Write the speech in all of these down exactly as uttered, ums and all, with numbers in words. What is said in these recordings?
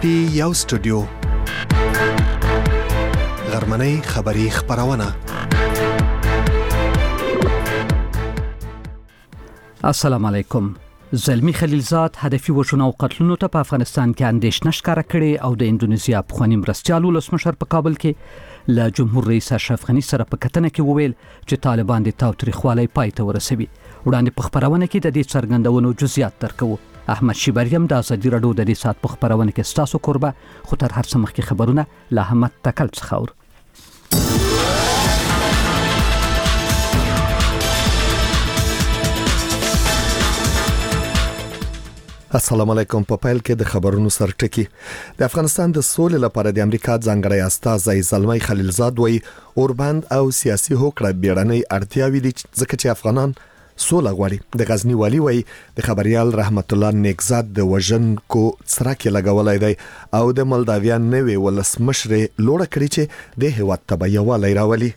پټي یو سټوډیو غرمنۍ خبری خبرونه. السلام علیکم. زلمی خلیلزاد هدفي وژنو او قتلونو ته په افغانستان کې اندېښنه ښکاره کړې او د اندونیزیا پخوانی مرستیال ولسمشر په کابل کې له جمهور رئیس اشرف غني سره په کتنه کې وویل چې طالبان د تاوتریخوالي پای ته ورسوي. وړاندې په خبرونه کې د دې څرګندونو جزئیات درکوو. احمد شیبریم د ازادي رادیو د دې سات په خبرونه کې ستاسو قربه خو تر هر څه مخکې خبرونه له احمد تکل څخه اور. السلام علیکم. په پیل کې د خبرونو سرټکی. د افغانستان د سولې لپاره د امریکا ځانګړی استازی زلمی خلیلزاد وایي اوربند او سیاسي هوکړه بیړنۍ اړتیاوې دي ځکه چې افغانان سوله غواړي. د غزنی والی وایي د خبريال رحمت الله نیکزاد د وژنکو څرک لګولای دی او د مولداویا نوې ولسمشر لوړه کړی چې د هیواد تبعیوالی راولي.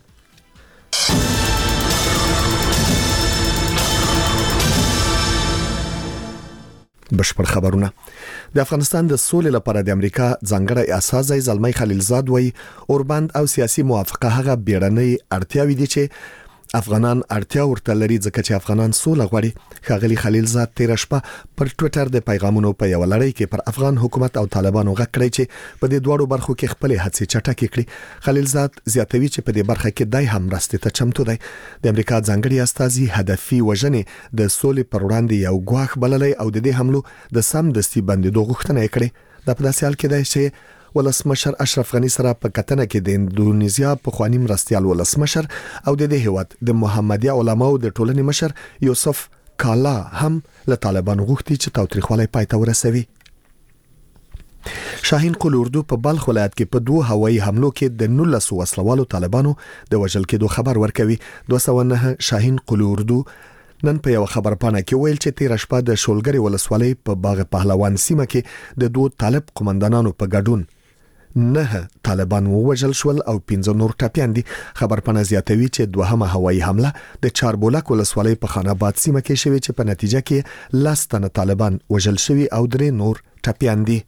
بشپړ خبرونه. د افغانستان د سولې لپاره د امریکا ځانګړی استازی زلمی خلیلزاد وایي اوربند او سیاسي موافقه هغه بیړنۍ اړتیاوې دي چې افغانان اړتیا ورته لري ځکه چې افغانان سوله غواړي. ښاغلي خلیلزاد تیر شپه پر ټوئیټر د پیغامونو په یو لړۍ کې پر افغان حکومت او طالبانو غږ کړی چې په دې دوړو برخو کې خپل هڅې چټکې کړي. خلیلزاد زیاتوي چې په دې برخه کې دای هم راستي ته چمتو دی. د امریکا ځانګړي استازي هدفي وژنې د سولې پر وړاندې یو ګواښ بللی او د دې حملو د سم دستي بندیدو غوښتنه یې کړې. دا په داسې حال کې دی چې ولسمشر اشرف غني سره په کتنه کې د اندونیزیا پخوانی مرستیال ولسمشر او د دې هیواد د محمدي علماو د ټولنې مشر یوسف کالا هم له طالبان غوښتي چې تاوتریخوالی پای ته ورسوي. شاهین قل اردو په بلخ ولایت کې په دوه هوایي حملو کې د نولس وسلوالو طالبانو د وژل کېدو خبر ورکوي. دوه سوه نه شاهین قل اردو نن په یو خبرپاڼه کې ویل چې تیر شپه د شولګری ولسوالۍ په باغ پهلوان سیمه کې د دوه طالب قومندانانو په ګډون نه طالبان ووژل شول او پنځه نور ټپيان دي. خبرپاڼه زیاتوي چې دوهمه هوایي حمله د چاربولک ولسوالۍ په خاناباد سیمه کې شوې چې په نتیجه کې لس تنه طالبان وژل شوي او درې نور ټپيان دي.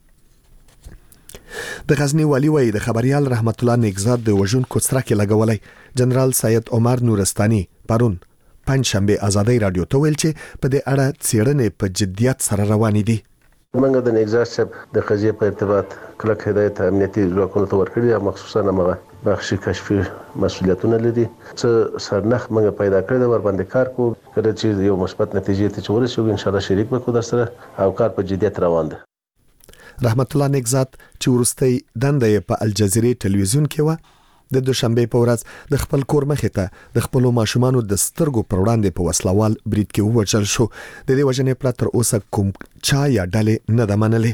د غزنی والی وایي د خبريال رحمت الله نیکزاد د وژونکو څرک لګولای. جنرال سید عمر نورستاني پرون پنځشنبه ازادي رادیو ته ویل چې په دې اړه څېړنې په جديت سره روانې دي. منګه د نیکزاد صاحب د قضیه په ارتباط کلک هدایت امنیتي ځواکونو ته ورکړي او مخصوصا هغه بخشي کشفي مسؤلیتونه لري چې سرنخ منګه پیدا کړی د ور باندې کار کو کړي چې یو مثبت نتیجې ته ورسېږي. ان شاء الله شریک وکړو در سره او کار په جديت روان دی. رحمت الله نیکزاد چې ورستۍ دنده په الجزیره ټلویزیون کې و د دوشنبه په ورځ د خپل کور مخې ته د خپل ماشومانو د سترګو پر وړاندې په وسلوال برید کې ووژل شو. د دې وژنې پرته تر اوسه کوم چا یا ډلې نه ده منلې.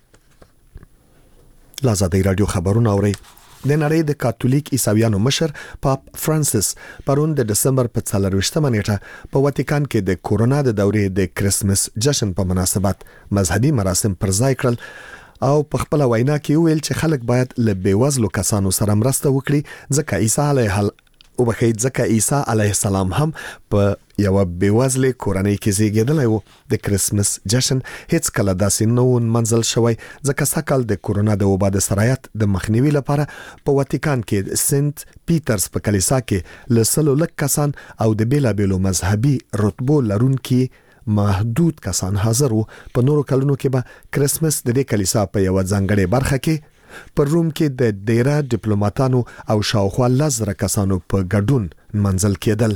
لازادي رادیو خبرونه اوري. د نړۍ د کاتولیک عیسویانو مشر پاپ فرانسیس پرون د دسمبر په څلرویشتمه نیټه په واتیکان کې د کورونا د دورې د کرسمس جشن په مناسبت مذهبي مراسم پر ځای کړل او په خپل وینا کې ویل چې خلک باید له بیوزلو کسانو سره مرسته وکړي ځکه عیسی علیه او بخید ځکه عیسی علیه السلام هم په یو بیوزله کورنۍ کې زیږیدلی و. د کرسمس جشن هیڅ کله داسې نه و منځل شوی ځکه سکهال د کورونا د وبا د سرایت د مخنیوي لپاره په واتیکان کې سنت پیټرز په کلیسا کې له سلو لک کسان او د بیلابیلو مذهبي رتبو لرونکي محدود کسان حاضر وو. په نورو کلونو کې به کرسمس د دې کلیسا په یو ځانګړې برخه کې پر روم کې د ډیره ډیپلوماټانو او شاوخوا لزر کسانو په ګډون منځل کېدل.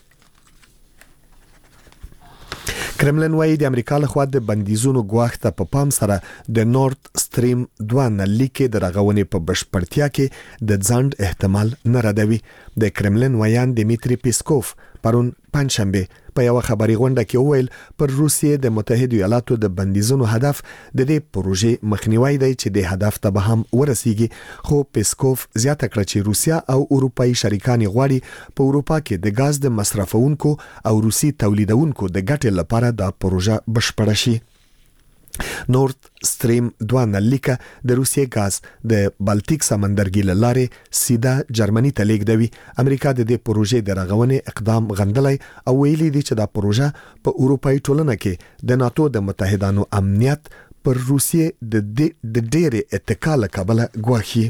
کرملن وايي د امریکا لخوا د بندیزونو ګواښ ته په پام سره د نورت سټریم دوه نلي کې د رغونې په بشپړتیا کې د ځند احتمال نه ردوي. د کرملن ویان دیمیتری پیسکوف پرون پنځشنبه په یو خبري غونډه کې وویل پر روسیې د متحده ایالاتو د بندیزونو هدف د دې پروژې مخنیوي دی چې د هدف ته به هم ورسیږي. خو پیسکوف زیاته کړه چې روسیا او اروپאי شریکان غواړي په اروپا کې د غاز د مصرفونکو او روسي تولیدونکو د ګټې لپاره دا پروژه بشپړه شي. نورت سټریم دوه نلیکه د روسیې غاز د بالټیک سمندرګي لارې سیده جرمني ته لیږدوي. امریکا د دې پروژې د رغونې اقدام غندلای او ویلي دي چې دا پروژه په اروپאי ټولنه کې د ناتو د متحدانو امنیت پر روسیې د د ډېرې اتکا له کبله ګواښي.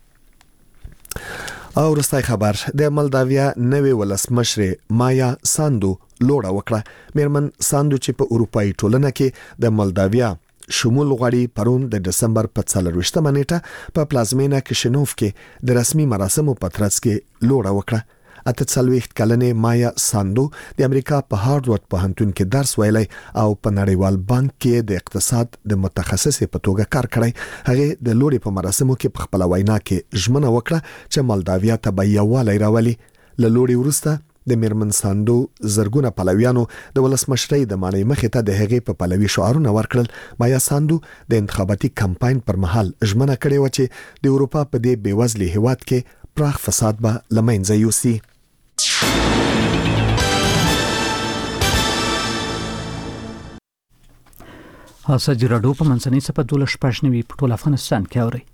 او وروستی خبر د مالداویا نوې ولسمشر مایا ساندو لوړه وکړه. میرمن ساندو چې په اروپایي ټولنه کې د مالداویا شمول غواړي پرون د دسمبر په څلرویشتمه نیټه په پلازمینه کشینوف کې د رسمي مراسمو په ترڅ کې لوړه وکړه. اته څلوېښت کلنې مایا ساندو د امریکا په هارورډ پوهنتون کې درس ویلی او په نړیوال بانک کې د اقتصاد د متخصصې په توګه کار کړی. هغه د لوړې په مراسمو کې په خپل وینا کې ژمنه وکړه چې مالداویا ته به یووالی راولي. له لوړې وروسته د میرمن ساندو زرګونه پلویانو د ولسمشرۍ د مانۍ مخې ته د هغې په پلوي شعارونه ورکړل. مایا ساندو د انتخاباتي کمپاین پر مهال ژمنه کړې و چې د اروپا په دې بېوزلي هیواد کې پراخ فساد به له منځه یوسي. اساجي راډیو په منځنۍ صفه دوله شپږ نوي په ټول افغانستان کې اوري.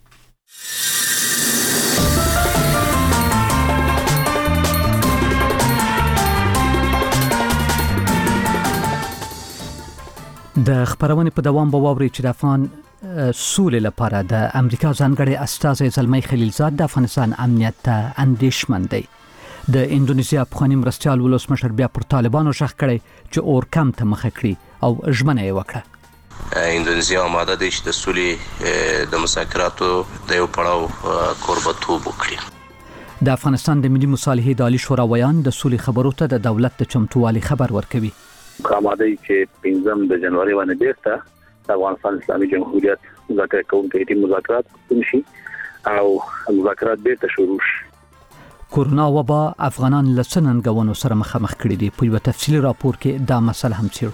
د خبرونې په دوام به واوري چې د افغان سولې لپاره د امریکا ځانګړي استازی زلمی خلیلزاد د افغانستان امنیت ته اندېښمن دی. د اندونیزیا پخوانی مرستیال ولسمشر بیا پر طالبانو شخ کړي چې اور کم ته مخه کړي او ژمنه یې وکړه. اندونیزیا آماده دی چې د سولې د مذاکراتو د یو پړاو کوربتوب وکړي. د افغانستان د ملي مصالحې د عالی شورا ویان د سولې خبرو ته د دولت د چمتووالي خبر ورکوي. آماده چې پنځم د جنوري باندې بیرته د افغانستان اسلامي جمهوریت مذاکره کوونکي ټیم مذاکرات وکړي او مذاکرات بیرته شروع شي. کورونا وبا افغانان له څنګهونو سره مخامخ کړي دي. په یو تفصیلي راپور کې دا مسله هم څیړو.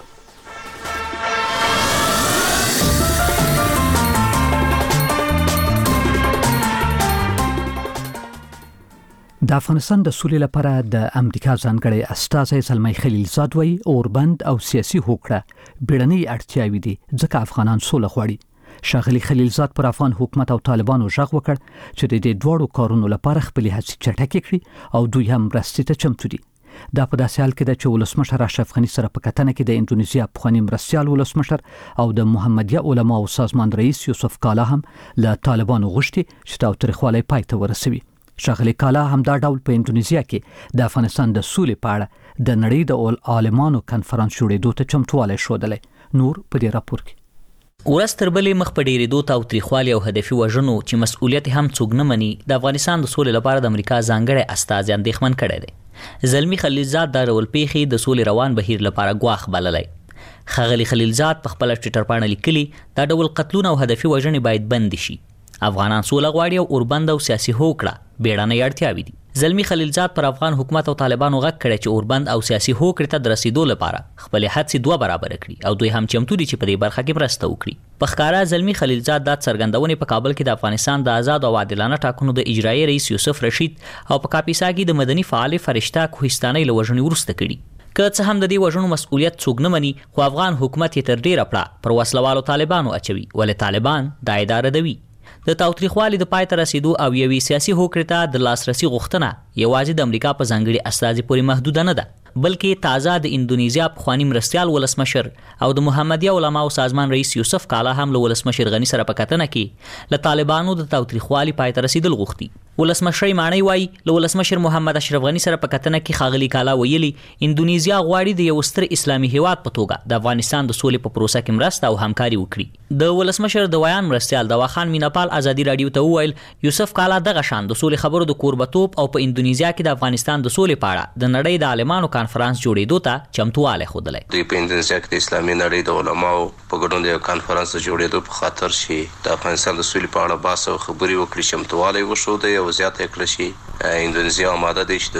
د افغانستان د سولې لپاره د امریکا ځانګړي استازی زلمی خلیلزاد وایي اوربند او سیاسي هوکړه بیړنۍ اړتیاوې دي ځکه افغانان سوله غواړي. ښاغلي خلیلزاد پر افغان حکومت او طالبانو ژغ وکړ چې د دې دواړو کارونو لپاره خپل هڅې چټکې کړي او دوی هم مرستې ته چمتو دي. دا په داسې حال کې ده چې ولسمشر اشرف غني سره په کتنه کې د اندونیزیا پخوانی مرستیال ولسمشر او د محمدیه علماو سازمان رئیس یوسف کالا هم له طالبانو غوښتي چې تاوتریخوالی پای ته ورسوي. ښاغلي کالا همدا ډول په اندونیزیا کې د افغانستان د سولې په اړه د نړۍ د عالمانو کنفرانس جوړېدو ته چمتووالی ښودلی. نور په دې راپور کې ورستر بلې مخ په ډېرېدو تاوتریخوالي او هدفي وژنو چې مسؤلیت هم څوک نه مني د افغانستان د سولې لپاره د امریکا ځانګړی استازی اندېښمن کړی دی. زلمی خلیلزاد دا ډول پیښې د سولې روان بهیر لپاره ګواښ بللی. ښاغلي خلیلزاد په خپله ټویټر پاڼه لیکلي دا ډول قتلونه او هدفي وژنې باید بند شي. افغانان سوله غواړي او اوربند او سیاسي هوکړه بیړنۍ اړتیاوې دي. زلمی خلیلزاد پر افغان حکومت او طالبانو غږ کړی چې اوربند او سیاسي هوکړې ته د رسیدو لپاره خپلې هڅې دوه برابره کړي او دوی هم چمتو دي چې په دې برخه کې مرسته وکړي. په ښکاره زلمی خلیلزاد دا څرګندونې په کابل کې د افغانستان د آزاد او عادلانه ټاکنو د اجرایي رئیس یوسف رشید او په کاپیسا کې د مدني فعال فرشته کوهستانۍ له وژنې وروسته کړي. که څه هم د دې وژنو مسؤلیت څوک نه مني خو افغان حکومت یې تر ډېره پړه پر وسلوالو طالبانو اچوي ولې طالبان دا ادعا ردوي. د تاوتریخوالي د پای ته رسیدو او یوې سیاسي هوکړې ته د لاسرسي غوښتنه یوازې د امریکا په ځانګړي استازي پورې محدوده نه ده بلکې تازه د اندونیزیا پخوانی مرستیال ولسمشر او د محمدیه علماو سازمان رئیس یوسف کالا هم له ولسمشر غني سره په کتنه کې له طالبانو د تاوتریخوالي پای ته رسیدل غوښتي. ولسمشر مانی وای له ولسمشر محمد اشرف غني سره په کتنه کې ښاغلي کالا ویلي اندونیزیا غواړي د یو ستر اسلامي هیواد په توګه د افغانستان د سولې په پروسه کې مرسته او همکاري وکړي. د ولسمشر د ویان مرستیال دواخان میناپال ازادي رادیو ته وویل یوسف کالا دغه شان د سولې خبرو د کوربتوب او په اندونیزیا کې د افغانستان د سولې په اړه د نړۍ د عالمانو کانفرنس جوړېدو ته چمتواله خوده. دوی په اندونیزیا کې د اسلامي نړۍ د علماو په ګډون د کانفرنس جوړېدو په خاطر شي د افغانستان د سولې په اړه بحث او خبري وکړي چمتواله وشوده او زیات کړی شي. اندونیزیا آماده دی چې د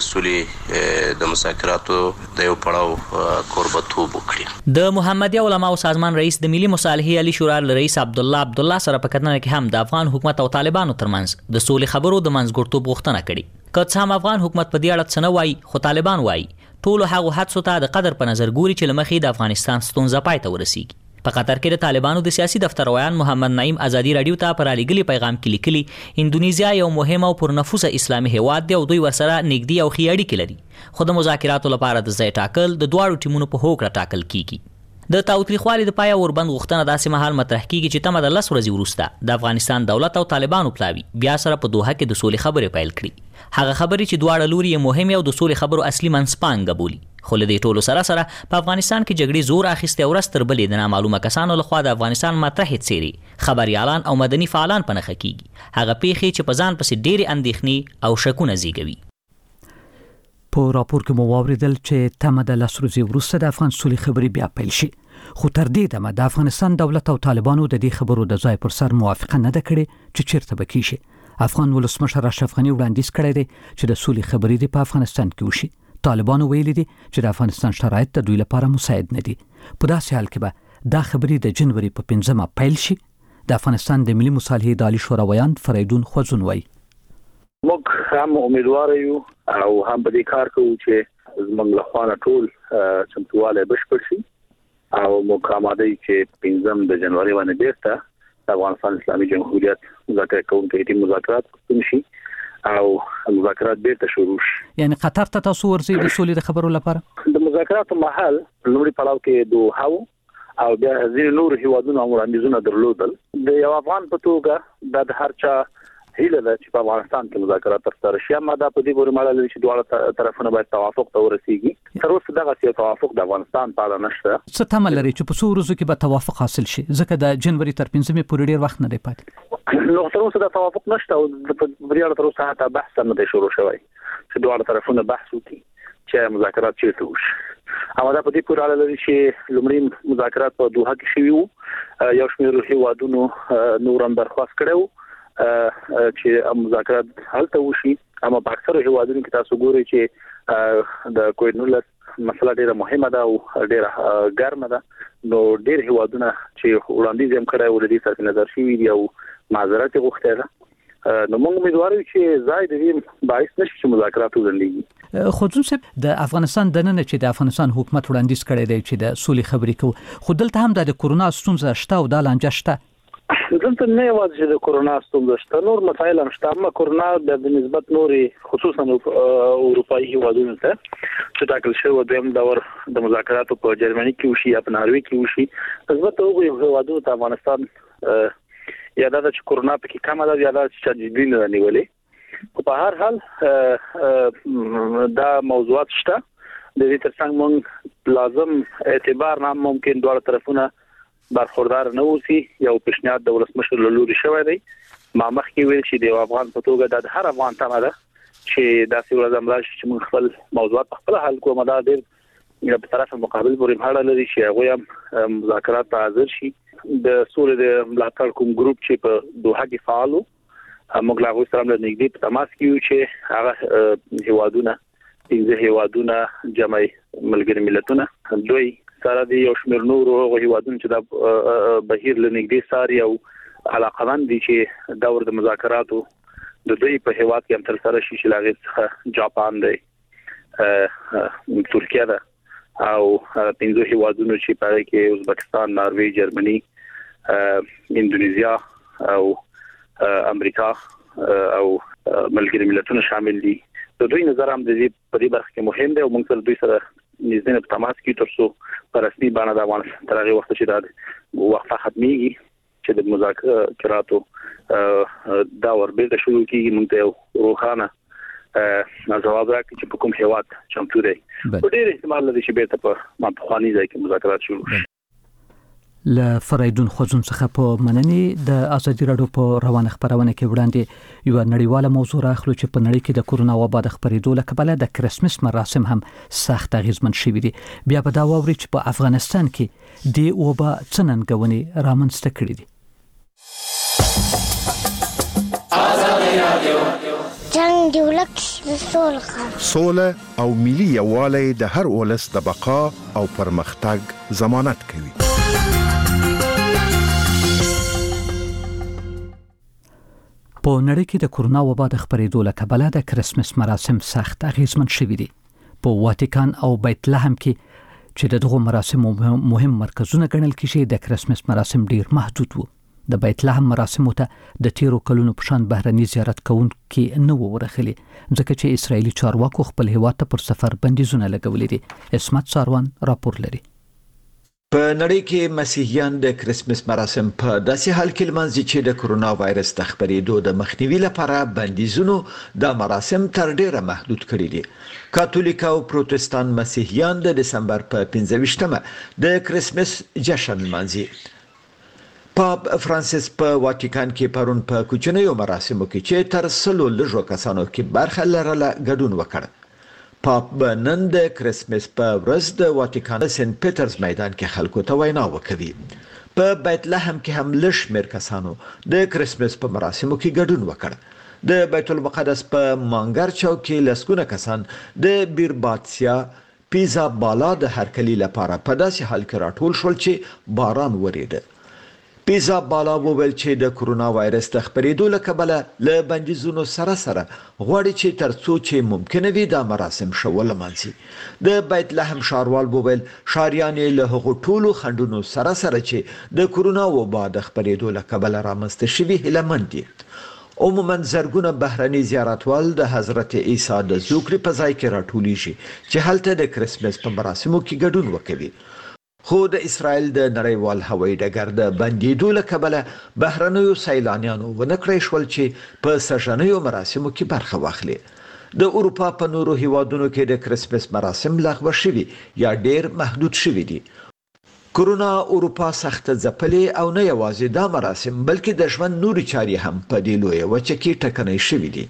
سولې د مذاکراتو د یو پړاو کوربتوب وکړي. د محمدیه علماو سازمان رئیس د ملي مصالحې علی شورا رئیس عبد الله عبد الله سره په کتنه کې هم د افغان حکومت او طالبانو ترمنځ د سولې خبرو د منځګړتوب غوښتنه کړې. که څه هم افغان حکومت په دې اړه څه نه وایي خو طالبان وایي ټولو هغو حدسو ته د قدر په نظر ګوري چې له مخې د افغانستان ستونزه پای ته ورسیږي. په قطر کې د طالبانو د سیاسي دفتر ویان محمد نعیم ازادي رادیو ته پر رالیږلي پیغام کې لیکلي اندونیزیا یو مهم او پرنفوذه اسلامي هیواد دی او دوی ورسره نږدې او ښې اړیکې لري خو د مذاکراتو لپاره د ځای ټاکل د دواړو ټیمونو په هوکړه ټاکل کیږي. د تاوتریخوالي د پای اوربند غوښتنه داسې مهال مطرح کیږي چې تمه د لس ورځې وروسته د افغانستان دولت او طالبانو پلاوي بیا سره په دوحه کې د سولې خبرې پیل کړي. هغه خبرې چې دواړه لوري یې مهمې او د سولې خبرو اصلي منځپانګه بولي. خو له دې ټولو سره سره په افغانستان کې جګړې زور اخیستی او ورځ تر بلې د نامعلومه کسانو لخوا د افغانستان متحد څیرې خبریالان او مدني فعالان په نښه کیږي. هغه پیښې چې په ځان پسې ډېرې اندېښنې او شکونه زیږوي. په راپور کې مو واوریدل چې تمه د لس ورځې وروسته د افغان سولې خبرې بیا پیل شي. خو تر دې دمه د افغانستان دولت او طالبانو د دې خبرو د ځای پر سر موافقه نه ده کړې چې چیرته به کیږي. افغان ولسمشر اشرف غني وړاندیز کړی دی چې د سولې خبرې دې په افغانستان کې وشي. طالبانو ویلي دي چې د افغانستان شرایط د دوی لپاره مساعد نه دي. په داسې حال کې به دا خبرې د جنوري په پنځمه پیل شي. د افغانستان د ملي مصالحې د عالی شورا ویان فریدون خوځون وایي موږ هم امیدوار یو او هم په دې کار کوو چې زموږ له خوا ټول چمتواله بشپړ شي او موږ آماده یو چې پنځم د جنوري باندې بیرته د افغانستان اسلامي جمهوریت مذاکره کوونکي مذاکرات کوي شي او مذاکرات بیرته شروع شي. یعنی قطر ته تاسو ورځي د سولې د خبرو لپاره د مذاکراتو محل لومړی پړاو کې دوه او بیا ځینې نور هیوادونو وړاندیزونه درلودل. د یو افغان په توګه د هر چا هیله ده چې په افغانستان کې مذاکرات ترسره شي. اما دا په دې پورې مړه لري چې دواړه طرفونه باید توافق ته ورسیږي. تر اوسه دغه یو توافق د افغانستان په اړه نشته. څه تمه لري چې په څو ورځو کې به توافق حاصل شي ځکه د جنوري تر پنځمې پورې ډیر وخت نه دی پاتې. نو تر اوسه دا توافق نشته او په بریاله تر اوسه حتی بحث نه دی شروع شوی چې دواړه طرفونه بحث وکړي چې مذاکرات چیرته وشي. اما دا په دې پورې اړه لري چې لومړی مذاکرات په دوحه کې شوي وو. یو شمېر هیوادونو نور هم درخواست کړو چې مذاکرات هلته وشي. اما په اکثر هیوادونو کې تاسو ګورئ چې د کووډ نولس مسله ډیره مهمه ده او ډیره ګرمه ده. نو ډیر هیوادونه چې وړاندیز هم کړی ولدي سره نظر شوی دی او معذرت غوښتي ده. نو موږ امیدوار یو چې زاید دې باعث نشي چې مذاکرات وځنډيږي. خو ځکه د افغانستان د نن چې د افغانستان حکومت وړاندیز کړی دی چې د سولې خبرې کوي خو دلته هم د کورونا ستونزه شته او د لانجه شته. دلته نه یوازې چې د کورونا ستونزه شته نور مسایل هم شته. اما کورونا د نسبت نوري خصوصا اروپایي هیوادونو ته چې ټاکل شوی دویم دور د مذاکراتو په جرمني کې وشي یا په ناروې کې وشي نسبت هغوی هیوادونو ته افغانستان یا دا چې کورونا پکې کمه ده یا دا چې جدي نه نیولې. خو په هر حال دا موضوعات شته. د دې ترڅنګ موږ لازم اعتبار نه ممکن دواړه طرفونه برخوردار نه اوسي. یو پیشنهاد د ولسمشر له لوري شوی دی. ما مخکې ویل چې د افغان په توګه د هر افغان تمه ده چې داسې ورځ هم راشي چې موږ خپل موضوعات په خپل حل کوو. دا ډېر په طرف مقابل پورې اړه لري چې هغوی هم مذاکرات ته حاضر شي. د سولې د ملاتړ کوم ګروپ چې په دوحه کې فعال وو موږ له هغوی سره هم نږدې په تماس کې یو چې هغه هیوادونه پنځه هیوادونه جمع ملګري ملتونه دوی سره د یو شمېر نورو هیوادونو چې د بهیر له نږدې ساري او علاقمند دي چې دور د مذاکراتو د دوی په هیواد کې هم ترسره شي چې لاغې څخه جاپان دی ترکیه ده او پنځه هیوادونو چې په کې ازبکستان، ناروې، جرمني، اندونیزیا او امریکا او ملګري ملتونه شامل دي. د دوی نظر هم د دې په دې برخه کې مهم دی او موږ سره دوی سره نږدې په تماس کې ترڅو په رسمي بڼه د افغانستان تر هغه وخت چې دا وقفه ختميږي چې د مذاکراتو دا ور بیرته شروع کیږي موږ ته روخانه جواب راکړي چې په کوم هیواد چمتو دی. په ډېر احتمال لري چې بیرته په مانپخواني ځای کې مذاکرات شروع شي. ل فریدون خوځون څخه په مننې د ازادي راډیو په روانه خبرونه کې وړاندې یو نړیواله موضوع راخلو چې په نړۍ کې د کورونا وبا د خبرېدو له کبله د کرسمس مراسم هم سخت اغیزمن شوي دي. بیا به دا واوري چې په افغانستان کې د وبا څه ننګونې رامنځته کړې دي. ازادي راډیو جنگ دی ولکه سوله سوله او ملي یووالی د هر ولس د بقا او پرمختګ ضمانت کوي. په نړۍ کې د کورونا وبا د خبرېدو له کبله د کرسمس مراسم سخت اغیزمن شوي دي. په واتیکان او بیت لحم کې چې دغه مراسم مهم مرکزونه ګڼل کېږي د کرسمس مراسم ډیر محدود وو. د بیت لحم مراسم ته د تیرو کلونو په شان بهرني زیارت کوونکي نه ورغلي ځکه چې اسرایلی چارواکو خپل هیواد ته پر سفر بندیزونه لګولې دي. اسمت ساروان راپور لري. په نړۍ کې مسیحیان د کریسمس مراسم په داسې حال کې لمانځي چې د کرونا وایرس د خپرېدو د مخنیوي لپاره بندیزونو د مراسم تر ډیره محدود کړي دي. کاتولیک او پروتستان مسیحیان د دسمبر په پنځه ویشتمه د کریسمس جشن لمانځي. پاپ فرانسیس په واتیکان کې پرون په کوچنیو مراسمو کې چې تر سلو لږو کسانو کې برخه لرله ګډون وکړ. پاپ نن د کریسمس په ورځ د واتیکان سنت پیټرز میدان کې خلکو ته وینا وکړي. په بیت لحم کې هم لږ شمېر کسانو د کریسمس په مراسمو کې ګډون وکړ. د بیت المقدس په مانګر چوک کې لسګونه کسان د بیرباتسیا پیزا بالا د هرکلي لپاره په داسې حال کې راټول شول چې باران وریده. پیزا بالا وویل چې د کرونا وایرس د خپرېدو له کبله له بندیزونو سره سره غواړي چې ترڅو چې ممکنه وي دا مراسم ښه ولمانځي. د بیت لحم ښاروال وویل ښاریان له هغو ټولو خنډونو سره سره چې د کرونا وبا د خپرېدو له کبله رامنځته شوي هیلهمند دي. عموما زرګونه بهرني زیارتوال د حضرت عیسی د زوکړې په ځای کې راټولیږي چې هلته د کریسمس په مراسمو کې ګډون وکوي. خو د اسرائیل د نړیوال هوایي ډګر د بندیدو له کبله بهرنیو سیلانیانو ونه کړی شول چې په سږنیو مراسمو کې برخه واخلي. د اروپا په نورو هیوادونو کې د کریسمس مراسم لغوه شوي یا ډیر محدود شوي دي. کرونا اروپا سخت ځپلې او نه یوازې دا مراسم بلکې د ژوند نورې چارې هم په دې لویه وچه کې ټکنۍ شوي دي.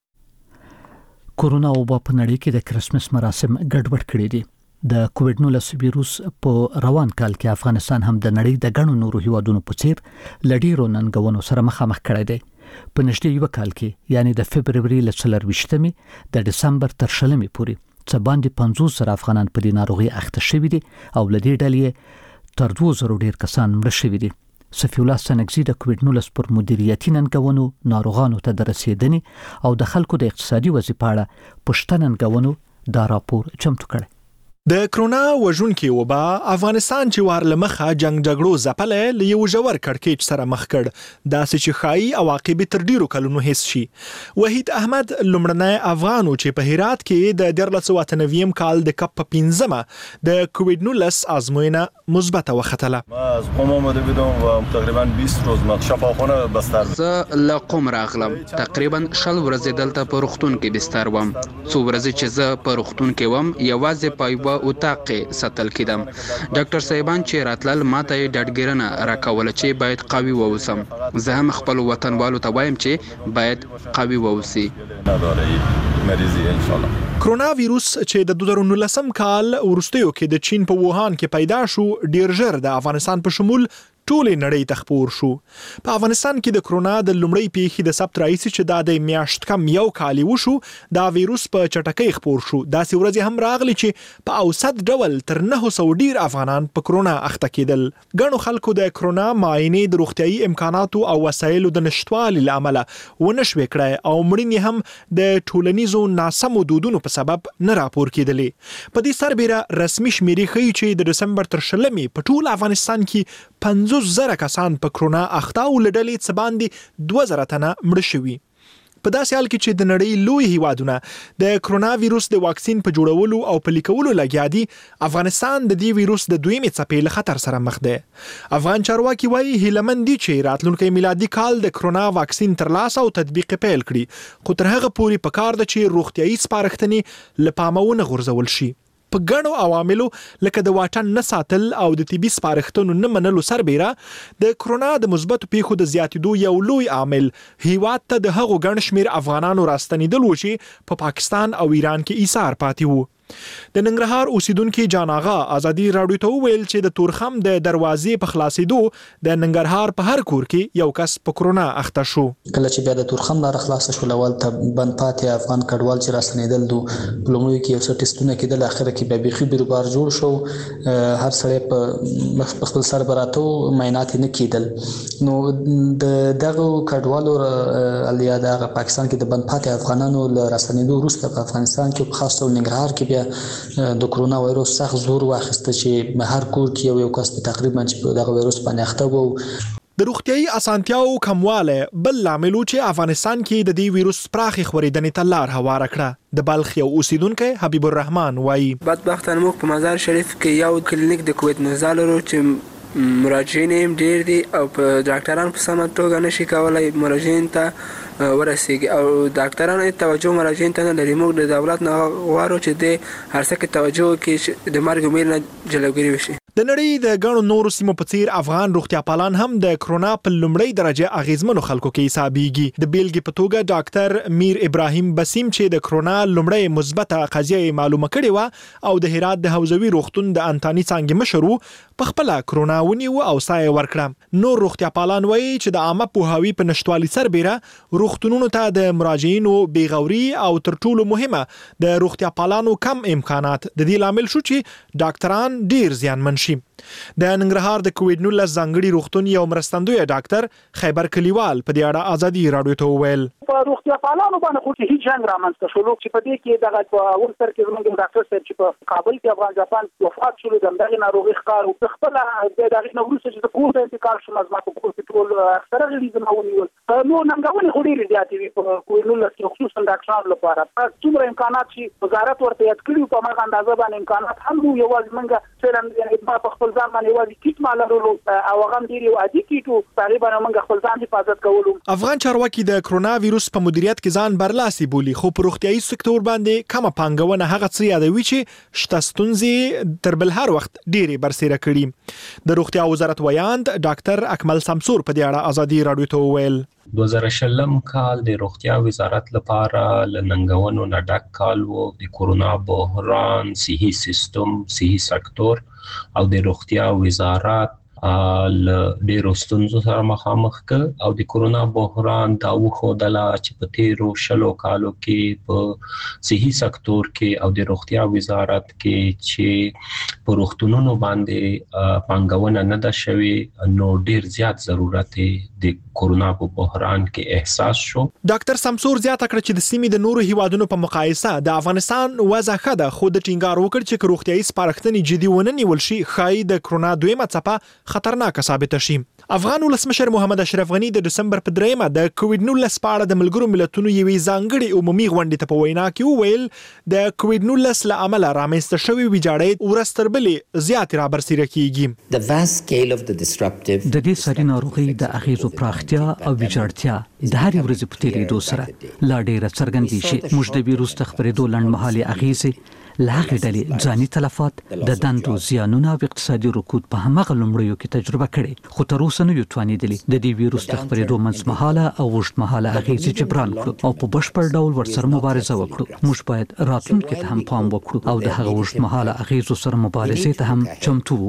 کرونا وبا په نړۍ کې د کریسمس مراسم ګډوډ کړي دي. د کووډ نولس ویروس په روان کال کې افغانستان هم د نړۍ د ګڼو نورو هیوادونو په څیر لډیرو ننګونو سره مخامخ کړی دی. په نږدې یو کال کې یعنی د فبرवरी ل څلور ویشتمې د دسمبر تر شلمې پورې څه باندې پنځوس زره افغانان په دې ناروغي اخته شوي دي او له دې ډلې تر دوه زره ډیر کسان مړه شوي دي. صفی الله سنگزی د کووډ نولس پر مدیریتي ننګونو ناروغانو ته د رسیدنې او د خلکو د اقتصادي وضعیت په اړه پښتنه ننګونو دا راپور چمتو کړی. د کرونا وژونکي وبا افغانستان چې وار لمخه جنگ جګړو ځپلې له یو ژور کړکېچ سره مخ کړ داسې چې ښایي عواقب تر ډیرو کلونو حس شي. وحید احمد لومړنی افغان چې په هرات کې د دیارلس سوه اته نوي کال د کپ په پنځمه د کووډ نولس آزموینه مثبته وختله. ما از قم آمده بودم و تقریبا بیست روز ما شفاخانه بستر زه له قم راغلم تقریبا شل ورځې دلته په روغتون کې بستر وم. څو ورځې چې زه په روغتون کې وم یوازې په یوه اتاق کې ساتل کېدم. ډاکټر صاحبان چې راتلل ماته یې ډاډګیرنه راکوله چې باید قوي واوسم. زه هم خپل وطنوالو ته وایم چې باید قوي واوسي. کرونا ویروس چې د دوه زره نولسم کال وروستیو کې د چین په ووهان کې پیدا شو ډیر ژر د افغانستان په شمول ټولې نړۍ ته خپور شو. په افغانستان کې د کرونا د لومړۍ پیښې د ثبت راځي چې دا د میاشت کم یو کال وشو دا ویروس په چټکۍ خپور شو. داسې ورځې هم راغلي چې په اوسط ډول تر نه سوه ډیر افغانان په کرونا اخته کېدل. ګڼو خلکو د کرونا معاینې د روغتیايي امکاناتو او وسایلو د نشټوالي له امله ونه شوې کړای او مړینې هم د ټولنیزو ناسمو دودونو په سبب نه راپور کېدلې. په دې سربېره رسمي شمیرې ښیي چې د دسمبر تر شلمې په ټول افغانستان کې پنځوس زره کسان په کرونا اخته او له ډلې څه باندې دوه زره تنه مړه شوي. په داسې حال کې چې د نړۍ لوی هیوادونه د کرونا ویروس د واکسین په جوړولو او په لیکولو لګیا دي افغانستان د دې ویروس د دویمې څپې له خطر سره مخ دی. افغان چارواکي وایي هیلهمند دي چې راتلونکی میلادي کال د کرونا واکسین ترلاسه او تطبیق پیل کړي خو تر هغه پورې پکار ده چې روغتیايي سپارښتنې له پامه ونه غورځول شي. په ګڼو عواملو لکه د واټن نه ساتل او د طبي سپارښتنو نه منلو سربېره د کرونا د مثبتو پیښو د زیاتېدو یو لوی عامل هیواد ته د هغو ګڼ شمېر افغانانو راستنېدل و چې په پا پاکستان او ایران کې ایثار پاتې وو. د ننګرهار اوسیدونکو جان آغا ازادي راډیو ته ویل چې د تورخم د دروازې په خلاصېدو د ننګرهار په هر کور کې یو کس په کرونا اخته شو. کله چې بیا د تورخم لار خلاص شو لول ته بند پاتې افغان کډوال چې راستنېدل دو لومړی کې یو څه ټیسټونه کېدل اخر کې بیا بيخي بیروبار جوړ شو. هر سړی په خپل سر براتو معاینات نه کېدل. نو د دغه کډوالو الیا د پاکستان کې د بند پاتې افغانانو راستنېدو وروسته په افغانستان کې په خاص ډول ننګرهار کې د کرونا وایروس سخت زور واخیسته چې هر کور کې یو یو کس تقریبا چې په دغه وایروس باندې اخته وو. د روغتيایي اسانتیاو کمواله بل لامل چې افغانستان کې د دې ویروس پراخي خورېدنې ته لار هواره کړه. د بلخ یو اوسیدونکو حبیب الرحمن وایي بدبختانه موږ په مزار شریف کې یو کلینیک د کووید نهه لرو چې مراجعین هم ډیر دي او په ډاکټران په سمه توګه نشي کولای مراجعین ته ورسیږي او ډاکټران توجه مراجعین ته نه لري. موږ د دولت نه غواړو چې د هر څه کې توجه وکړي د مرګ ویل نه جلوګیری وشي. د نړۍ د غنو نورو سیمو په څیر افغان روغتیا پالان هم د کرونا په لومړۍ درجه اغیزمنو خلکو کې حسابيږي. د بیلګې په توګه ډاکټر میر ابراهیم بسیم چې د کرونا لومړۍ مثبته قضیه معلومه کړې و او د هرات د حوزوي روغتون د انتاني څنګه مشرو په خپل کرونا ونیو او سایه ورکړه. نور روغتیا پالان وایي چې د عامه پوهاوي په نشټوالي سربېره روغتونونو ته د مراجعینو بیغوري او تر ټولو مهمه د روغتیا پالانو کم امکانات د دې لامل شو چې ډاکټران ډیر زیانمن شي. د ننګرهار د کووید نولس ځانګړي روغتون یو مرستندوی ډاکټر خیبر کلیوال په دې اړه ازادي رادیو ته وویل په روغتیا پالانو باندې خو هیڅ جنگ رامنځته شو چې په دې کې دغه په اول سر کې زموږ ډاکټر صاحب چې په کابل کې افغان جاپان وفات شول د دغه ناروغي ښکار او خپل د دغه نوروز چې د کووډ انتقال شو مزما په کووډ ټول اکثره غړي زمونږ نو ننګونې خو ډېرې زیاتې وي په کووید نولس کې خصوصا ډاکټرانو لپاره څومره امکانات چې وزارت ورته یاد کړی په هغه اندازه باندې امکانات هم نو یوازې موږ څنګه په خپل ځان باندې یوازې کیټ مالرو او هغه ډېر یو عادي کیټو تقریبا موږ خپل ځان حفاظت کولو. افغان چارواکي د کرونا وایروس په مدیریت کې ځان برلاسي بولي خو په روغتيایي سکتور باندې کومه پانګونه هغه څه یادوي چې شته ستونزې تر بل هر وخت ډېرې برسېره کړي. د روغتیا وزارت ویاند ډاکټر اکمل سمسور په دې اړه ازادي رادیو ته وویل دوه زره شلم کال د روغتیا وزارت لپاره لننګونو نه ډک کال وو. د کورونا بحران صحي سیستم صحي سکتور او د روغتیا وزارت ل ډیرو ستونزو سره مخامخ ک او د کورونا بحران دا وښودله چې په تیرو شلو کالو کې په صحي سکتور کې او د روغتیا وزارت کې چې په روغتونونو باندې پانګونه نه ده شوې نو ډیر زیات ضرورت د کورونا په بحران کې احساس شو. ډاکټر سمسور زیاته کړ چې د سیمې د نورو هیوادونو په مقایسه د افغانستان وضع ښه ده خو د ټینګار وکړ چې روغتیایي سپارښتنې جدي ونه نیول شي ښایي د کرونا دویمه څپه خطرناک ثابت شي. افغان ولسمشر محمد اشرف غنی د دسمبر په دریمه د کووید نولس په اړه د ملګرو ملتونو یوې ځانګړې عمومي غونډې ته په وینا کې وویل د کووید نولس له امله رامنځته شوې ویجاړۍ ورځ تر بلې زیاتې رابرسېره کیږي. د دې ساري ناروغۍ د اغیزو پراختیا او ویجاړتیا د هر ورځې په تیریدو سره لا ډېره څرګندې شي. موږ د ویروس د خپرېدو لنډمهالې اغیزې له هغې ډلې ځاني تلفات د دندو زیانونه او اقتصادي رکود په هماغه لومړیو کې تجربه کړي خو تر اوسه نه یو توانېدلي د دې ویروس د خپرېدو منځمهاله او اوږدمهاله اغیزې جبران کړو او په بشپړ ډول ورسره مبارزه وکړو. موږ باید راتلونکي ته هم پام وکړو او د هغه اوږدمهاله اغیزو سره مبارزې ته هم چمتو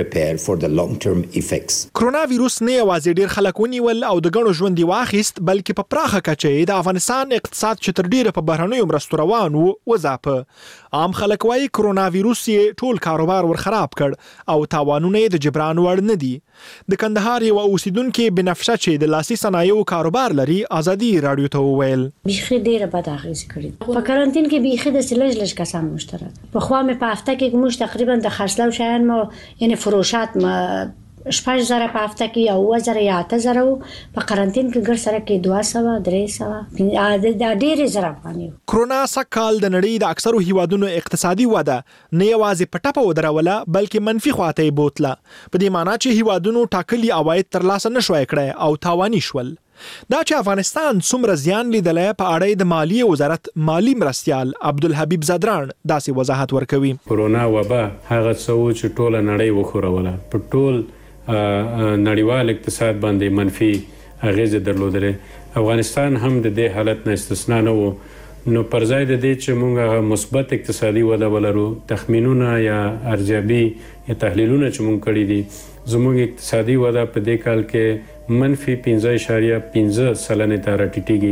اوسو. کرونا ویروس نه یوازې ډېر خلک ونیول او د ګڼو ژوند یې واخیست بلکې په پراخه کچه د افغانستان اقتصاد چې تر ډېره په بهرنیو مرستو روان و وځاپه. عام خلک وايي کرونا ویروس یې ټول کاروبار ور خراب کړ او تاوانونه یې د جبران وړ نه دي. د کندهار یو اوسیدونکو بنفشه چې د لاسي صنایعو کاروبار لري ازادي رادیو ته وویل بيخي ډیره بد اغیزه کړې. په کارانتین کې بيخي د سلج لږ کسان مشترک په خو مې په هفته کې موږ تقریبا د خرڅلاو شیان مو یعنی فروشات ما شپږ زره په هفته کې او اوه زره یا اته زره په کارانتین کې ګر سره کې دوه سوه درې سوه د ډېرې زره افغانۍ. کرونا سږکال د نړۍ د اکثرو هیوادونو اقتصادي وده نه یوازې په ټپه ودروله بلکې منفي خواته یې بوتله په دې معنی چې هیوادونو ټاکلي عواید ترلاسه نه شوی کړی او تاواني شول. دا چې افغانستان څومره زیان لیدلی په اړه د مالیې وزارت مالی مرستیال عبدالحبیب زدران داسې وضاحت ورکوي. کرونا وبا هغه څه چې ټوله نړۍ وښوروله په ټول نړیوال اقتصاد باندې منفي اغیزه درلودلې. افغانستان هم د دې حالت نه استثنا نه و نو پر ځای د دې چې موږ مثبت اقتصادي وده ولرو تخمینونه یا ارزیابي یا تحلیلونه چې موږ کړي دي زموږ اقتصادي وده په دې کال کې منفي پنځه اعشاریه پنځه سلنې ته راټیټېږي.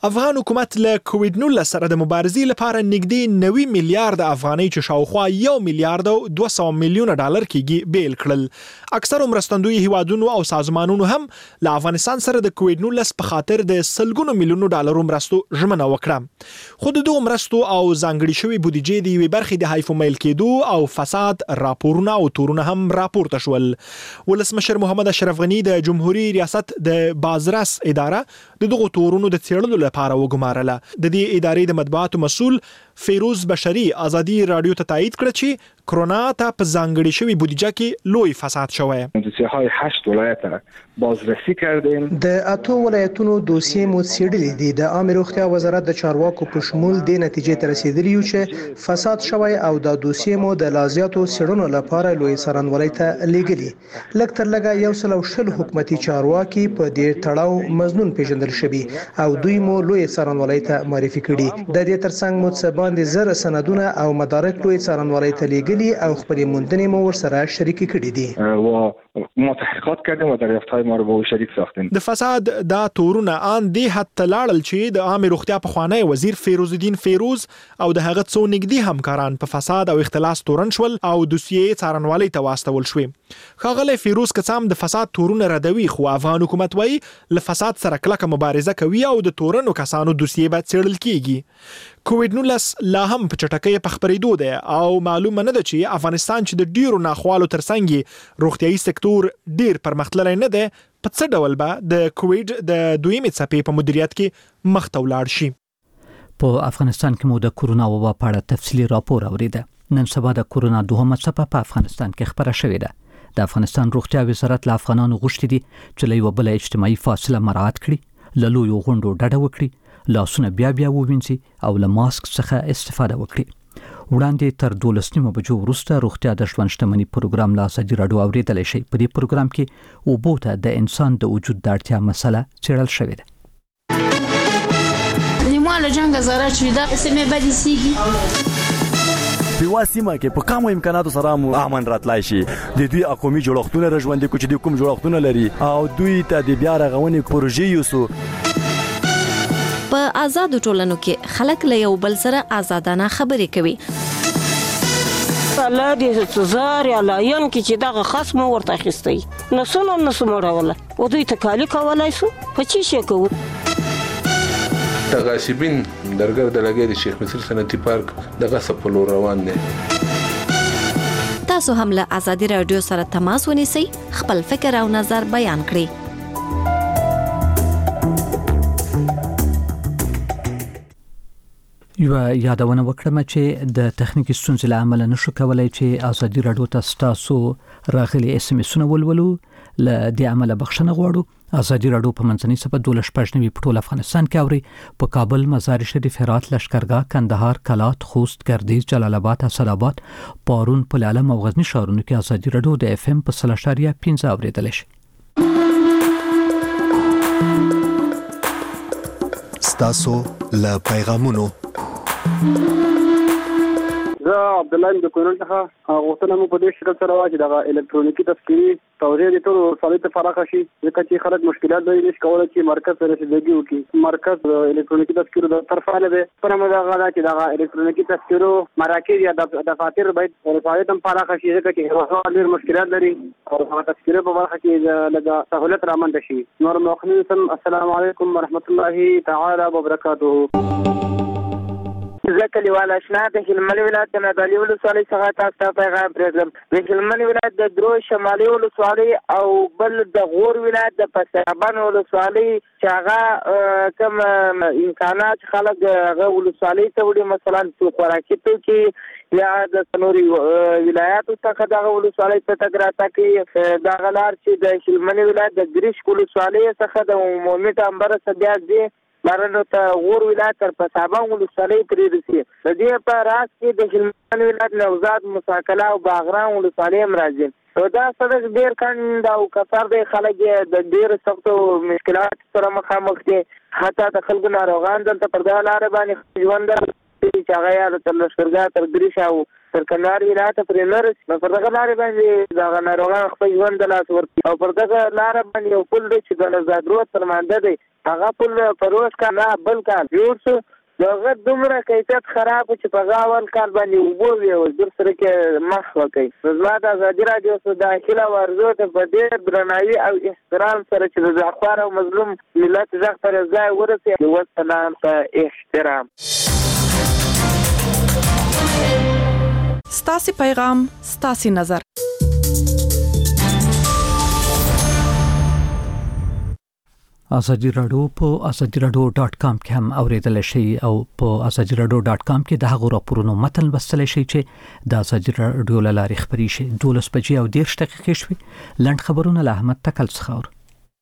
افغان حکومت له کووډ نولس سره د مبارزې لپاره نږدې نوي میلیارډ افغانۍ چې شاوخوا یو میلیارډ دوه سوه میلیونه ډالر کېږي بیل کړل. اکثر مرستندوی هیوادونو او سازمانونو هم له افغانستان سره د کووډ نولس په خاطر د سلګونو میلیونو ډالرو مرستو ژمنه وکړه. خو د دغو مرستو او ځانګړې شوې بودیجې د یوې برخې د حیفومیل کېدو او فساد راپورونه او تورونه هم راپورته شول. ولسمشر محمد اشرف غني د جمهوریت ریاست د بازرس اداره د دغو تورونو د څېړلو لپاره وګمارله. د دې ادارې د مطبوعاتو مسؤل فیروز بشری ازادي رادیو ته تایید کړ چې کرونا ته په ځانګړې شوې بودیجه کې لوی فساد شوی. دوسیه‌های هشت ولایت بازرسی کردیم. د اتو ولایتونو دوسیې مو څېړلې دي. د عامه روغتیا وزارت د چارواکو په شمول د نتیجې ته رسیدلی یو چې فساد شوی او د دوسیې مو د لازیاتو څېړنو لپاره لوی څارنوالۍ ته لیږلي. لږ تر لږه یو سل او شل حکومتي چارواکي په دې تړاو مظنون پیژندل شوي او دوی مو لوی څارنوالۍ ته معرفي کړي. د دې ترڅنګ مو څه باندې زر سندونه او مدارک لوی څارنوالۍ ته لیږلي او خپل موندنې مو ورسره شریک کړي دي. و ما تحقیقات کردیم و دریافت‌های ما رو با او شریک ساختیم. د فساد دا تورونه ان دی حتی لاړل چې د عامه روغتیا په خوانی وزیر فیروز الدین فیروز او د هغه څو نږدې همکاران په فساد او اختلاس تورن شول او دوسیې څارنوالۍ ته واستول شوې. ښاغلی فیروز کڅام د فساد تورونه ردوي خو افغان حکومت وایي له فساد سره کلکه مبارزه کوي او د تورنو کسانو دوسیې به څېړل کیږي. کووډ نولس لا هم په چټکۍ په خپرېدو دی او معلومه نه ده چې افغانستان چې د ډیرو ناخوالو ترڅنګ روغتیايي سکتور ډیر پرمختللی نه دی په څه ډول به د کووډ د دویمې څپې په مدیریت کې مخ ته ولاړ شي. په افغانستان کې مو د کورونا وبا په اړه تفصیلي راپور اوریده. نن سبا د کورونا دوهمه څپه په افغانستان کې خبره شوې ده. د افغانستان روغتیا وزارت له افغانانو غوښتي دي چې له یوه بله اجتماعي فاصله مراعات کړي، له لویو غونډو ډډه وکړي، لاسونه بیا بیا ووینځي او له ماسک څخه استفاده وکړي. وړاندې تر دولس نیمو بجو وروسته روغتیا د ژوند شتمنۍ پروګرام له ازادي راډیو اوریدلی شئ. په دې پروګرام کې اوبو ته د انسان د وجود د اړتیا مسله څېړل شوې ده. نیمه له جنګه زاره چې دا اسمه بدی سیږي په سیمه کې په کومو امکاناتو سره مو امن راتلای شي. د دوی اقومي جوړښتونه رژوندې کوي چې د کوم جوړښتونه لري او دوی ته د بیا رغونې پروژې یوسو. په آزادو ټولنو کې خلک له یو بل سره آزادانه خبرې کوي. الله دې سزار یا لاین کې چې دغه خصم ورته اخیستی نو څنګه نو سموروله او دوی ته کالی کولای سو په چی شي کوو. تغاشبین درګر د لګي د شیخ مصر صنعتي پارک دغه سپلو روان دي. تاسو هم له ازادي رادیو سره تماس ونیسئ، خپل فکر او نظر بیان کړئ. یو یادونه وکړم چې د تخنیکی ستونزې له امله نشو کولای چې ازادي راډیو ته تاسو راغلي اس ام اسونه ولولو. له دې عمله بخښنه غواړو. ازادي راډیو په منځنۍ صفحه دولس شپږ نوي په ټول افغانستان کې اوري. په کابل، مزار شریف، هرات، لشکرګاه، کندهار، کلات، خوست، ګردیز، جلال آباد، اسداباد، پارون، پل علم او غزنی ښارونو کې ازادي راډیو د اف ام په سل اشاریه پنځه اوریدل شي. ستاسو له پیغامونو زه عبد الله د کونړ څخه غوښتنه مو په دې شکل سره واچي دغه الکترونیکی تذکرې توزیع د ټولو ولسوالیو ته فراخه شي ځکه چې خلک مشکلات لري نشي کولی چې مرکز ته رسیدګي وکړي. مرکز د الکترونیکی تذکرو د طرفه نه دی پر مدغه دا چې دغه الکترونیکی تذکرو مراکز یا دفاتر باید ولسوالیو ته فراخه شي ځکه چې ډېر مشکلات لري او هغه تذکرې په برخه کې لږه سهولت رامنځته شي. نور مخنین سم السلام علیکم ورحمت الله تعالی وبرکاته. زه کلیوال اشنا د هلمند ولایت د نادعلي ولسوالۍ څخه تاسو ته پیغام پرېږدم. د هلمند ولایت د درو شمالي ولسوالۍ او بل د غور ولایت د پسابان ولسوالۍ چې هغه کوم امکانات خلک هغه ولسوالۍ ته وړي، مثلا خوراکي توکي یا د نوري ولایاتو څخه دغه ولسوالۍ ته تګ راتګ کوي. دغه لار چې د هلمند ولایت د ګریش ولسوالۍ څخه د عمومي ټامبر څخه بیا ځي بارنو ته غور ولایت تر پسابان ولسوالۍ پورې رسي. د دې په راس کې د هلمند ولایت نوزاد، مساکله او باغران ولسوالۍ هم راځي. نو دا سړک ډېر کند او کثر دی، خلک د ډېرو سختو مشکلاتو سره مخامخ دي. حتی د خلکو ناروغان دلته پر دغه لارې باندې ژوند چې هغه یا د لښکرګاه تر دریشا او تر کندهار ولایت پرې لري نو پر دغه لارې باندې دا ناروغان خپل ژوند د لاس ورکړي او پر دغه لارې باندې یو پل دی چې د زادروت تر مانده دی هغه پل پروس کا نه بل کال جوړ شو دغه دومره کیفیت خراب چې په غاول کال باندې وبو وي او در سره کې مخ وکړي زما د ازادي رادیو سره داخله ورزو ته په ډېر درناوي او احترام سره چې د ځخوار او مظلوم ملت ځخ پر ځای ورسي والسلام په احترام ستاسي پیغام ستاسي نظر ازادي رادیو په ازادي رادیو ډاټ کام کې هم اوریدل شي او په ازادي رادیو ډاټ کام کې د هغو راپورونو متن لوستل شي چې د ازادي رادیو لارې خبري شي دولس بجې او ډیر دقیقې شوي لند خبرونه له احمد تکل څخه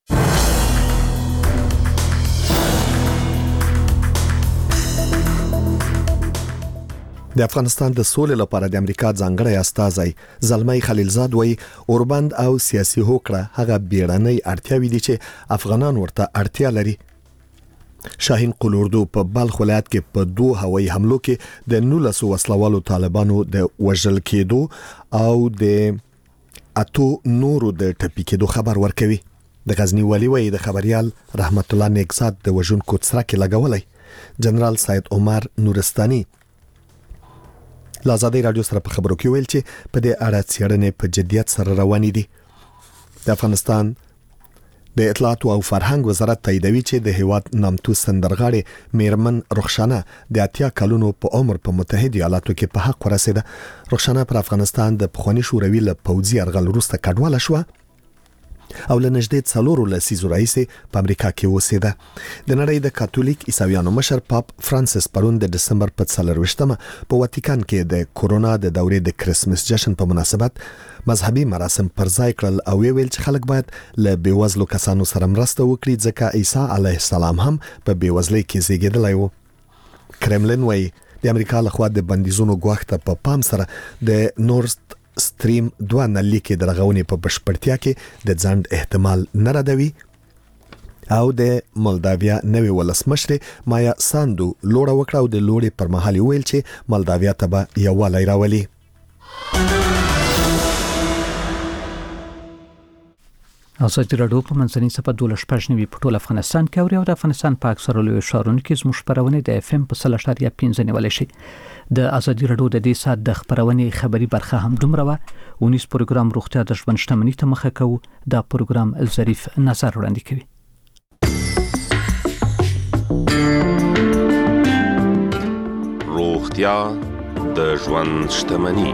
د افغانستان د سولې لپاره د امریکا ځانګړی استازی زلمی خلیلزاد وایي اوربند او سیاسي هوکړه هغه بیړنۍ اړتیاوې دي چې افغانان ورته اړتیا لري. شاهین قلوردو په بلخ ولایت کې په دوه هوایي حملو کې د نولس وسلوالو طالبانو د وژل کېدو او د اتو نورو د ټپي کېدو خبر ورکوي. د غزنی والی وایي د خبريال رحمت الله نیکزاد د وژونکو څرک لګولای. جنرال سید عمر نورستاني لا ازادي رادیو سره په خبرو کې ویل چې په دې اړه څېړنې په جدیت سره روانې دي. د افغانستان د اطلاعات او فرهنګ وزارت تاییدوي چې د هیواد نامتو سندرغاړي میرمن رخصانه د اتیا کلونو په عمر په متحده ایالاتو کې په حق ورسېده. رخصانه پر افغانستان د پخوانی شوروي له پوځي یرغل وروسته کډواله شوه او له نږدې څلورو لسیزو راهیسې په امریکا کې اوسېده. د نړۍ د کاتولیک عیسویانو مشر پاپ فرانسیس پرون د دسمبر په څلرویشتمه په واتیکان کې د کورونا د دورې د کریسمس جشن په مناسبت مذهبي مراسم پر ځای کړل او ویل چې خلک باید له بیوزلو کسانو سره مرسته وکړي ځکه عیسی علیه السلام هم په بیوزلۍ کې زیږیدلی و. کرملین وایي د امریکا لخوا د بندیزونو ګواښ ته په پام سره د نورد ستریم دوه نلي کې د رغونې په بشپړتیا کې د ځنډ احتمال نه ردوي او د مولداویا نوې ولسمشر مایا ساندو لوړه وکړه او د لوړې پر مهال ویل چې مولداویا ته به یووالی راولي. ازادي رادیو په منځني صفه دولس پښنوي په ټول افغانستان کې او د افغانستان په اکثره لوی ښارونو کې زموږ خبرونه د اف ام په صفر اشاریه پنځه نیول شي. د ازادي رادیو د دې سات د خبرونه خبري برخه هم دومره و. ونیس پروګرام روغتیا د ژوند شتمنۍ ته مخه کوي. دا پروګرام الظریف نظر وړاندې کوي. روغتیا د ژوند شتمنۍ.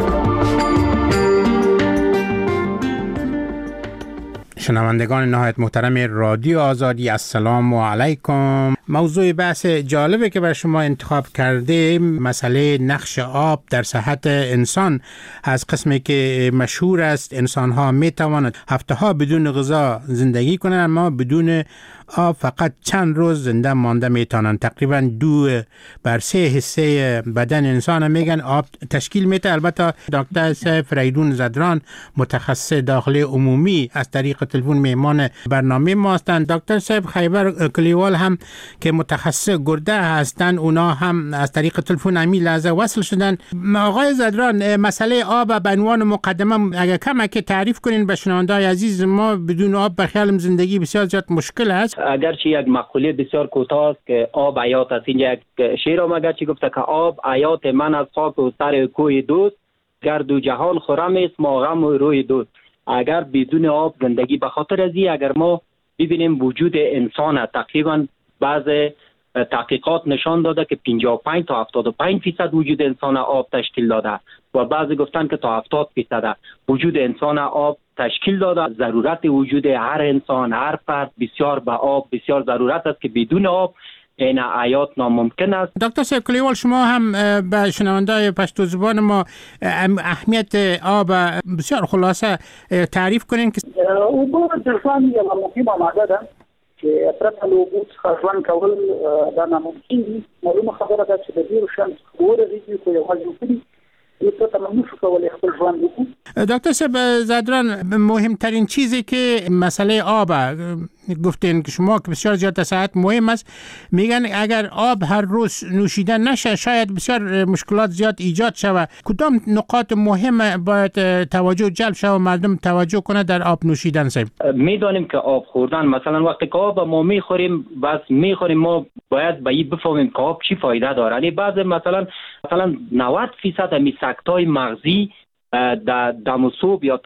شنوندگان نهایت محترم رادیو آزادی السلام علیکم. موضوع بحث جالبی که بر شما انتخاب کرده مسئله نقش آب در صحت انسان از قسمی که مشهور است. انسان ها می توانند هفته ها بدون غذا زندگی کنند اما بدون آب فقط چند روز زنده مانده می توانند. تقریبا دو بر سه حصه بدن انسان میگن آب تشکیل میده. البته دکتر سیف فریدون زدران متخصص داخلی عمومی از طریق تلفن میهمان برنامه ما هستند. دکتر سیف خیبر کلیوال هم که متخصص گرده هستند اونا هم از طریق تلفن همین لحظه وصل شدن. آقای زدران مسئله آب به عنوان مقدمه اگر کمک تعریف کنین به شنونده‌های عزیز. ما بدون آب به خیالم زندگی بسیار زیاد مشکل است. اگرچه یک مقوله بسیار کوتاه است که آب حیات است. اینجا یک شعر هم اگرچه گفته که آب حیات من از خاک و سر کوی دوست گرد و جهان خرم است ما غم و روی دوست. اگر بدون آب زندگی به خاطر ازی اگر ما ببینیم وجود انسان تقریبا بعض تحقیقات نشان داده که پنجاه و پنج تا هفتاد و پنج درصد وجود انسان آب تشکیل داده و بعضی گفتن که تا هفتاد درصد وجود انسان آب تشکیل داده. ضرورت وجود هر انسان هر فرد بسیار به آب بسیار ضرورت است که بدون آب این حیات ناممکن است. دکتر سیف کلیوال شما هم به شنونده‌های پشتو زبان ما اهمیت آب بسیار خلاصه تعریف کنین که اوبه د ژوند یوه مهمه ماده ده چې پرته له اوبو څخه ژوند کول دا ناممکن دي. معلومه خبره ده چې د ډېرو شیانو څخه ورغېږي خو یوازې وکړي دکتر صاحب زدران مهمترین چیزی که مسئله آب گفتین که شما که بسیار زیاد صحت مهم است، میگن اگر آب هر روز نوشیده نشه شاید بسیار مشکلات زیاد ایجاد شود. کدام نقاط مهم باید توجه جلب شود و مردم توجه کنه در آب نوشیدن؟ صاحب میدانیم که آب خوردن مثلا وقتی که آب ما میخوریم بس میخوریم، ما باید به این بفهمیم که آب چی فایده داره. یعنی بعضی مثلا مثلا نود فیصد امی سکتای مغزی در دم صوب یا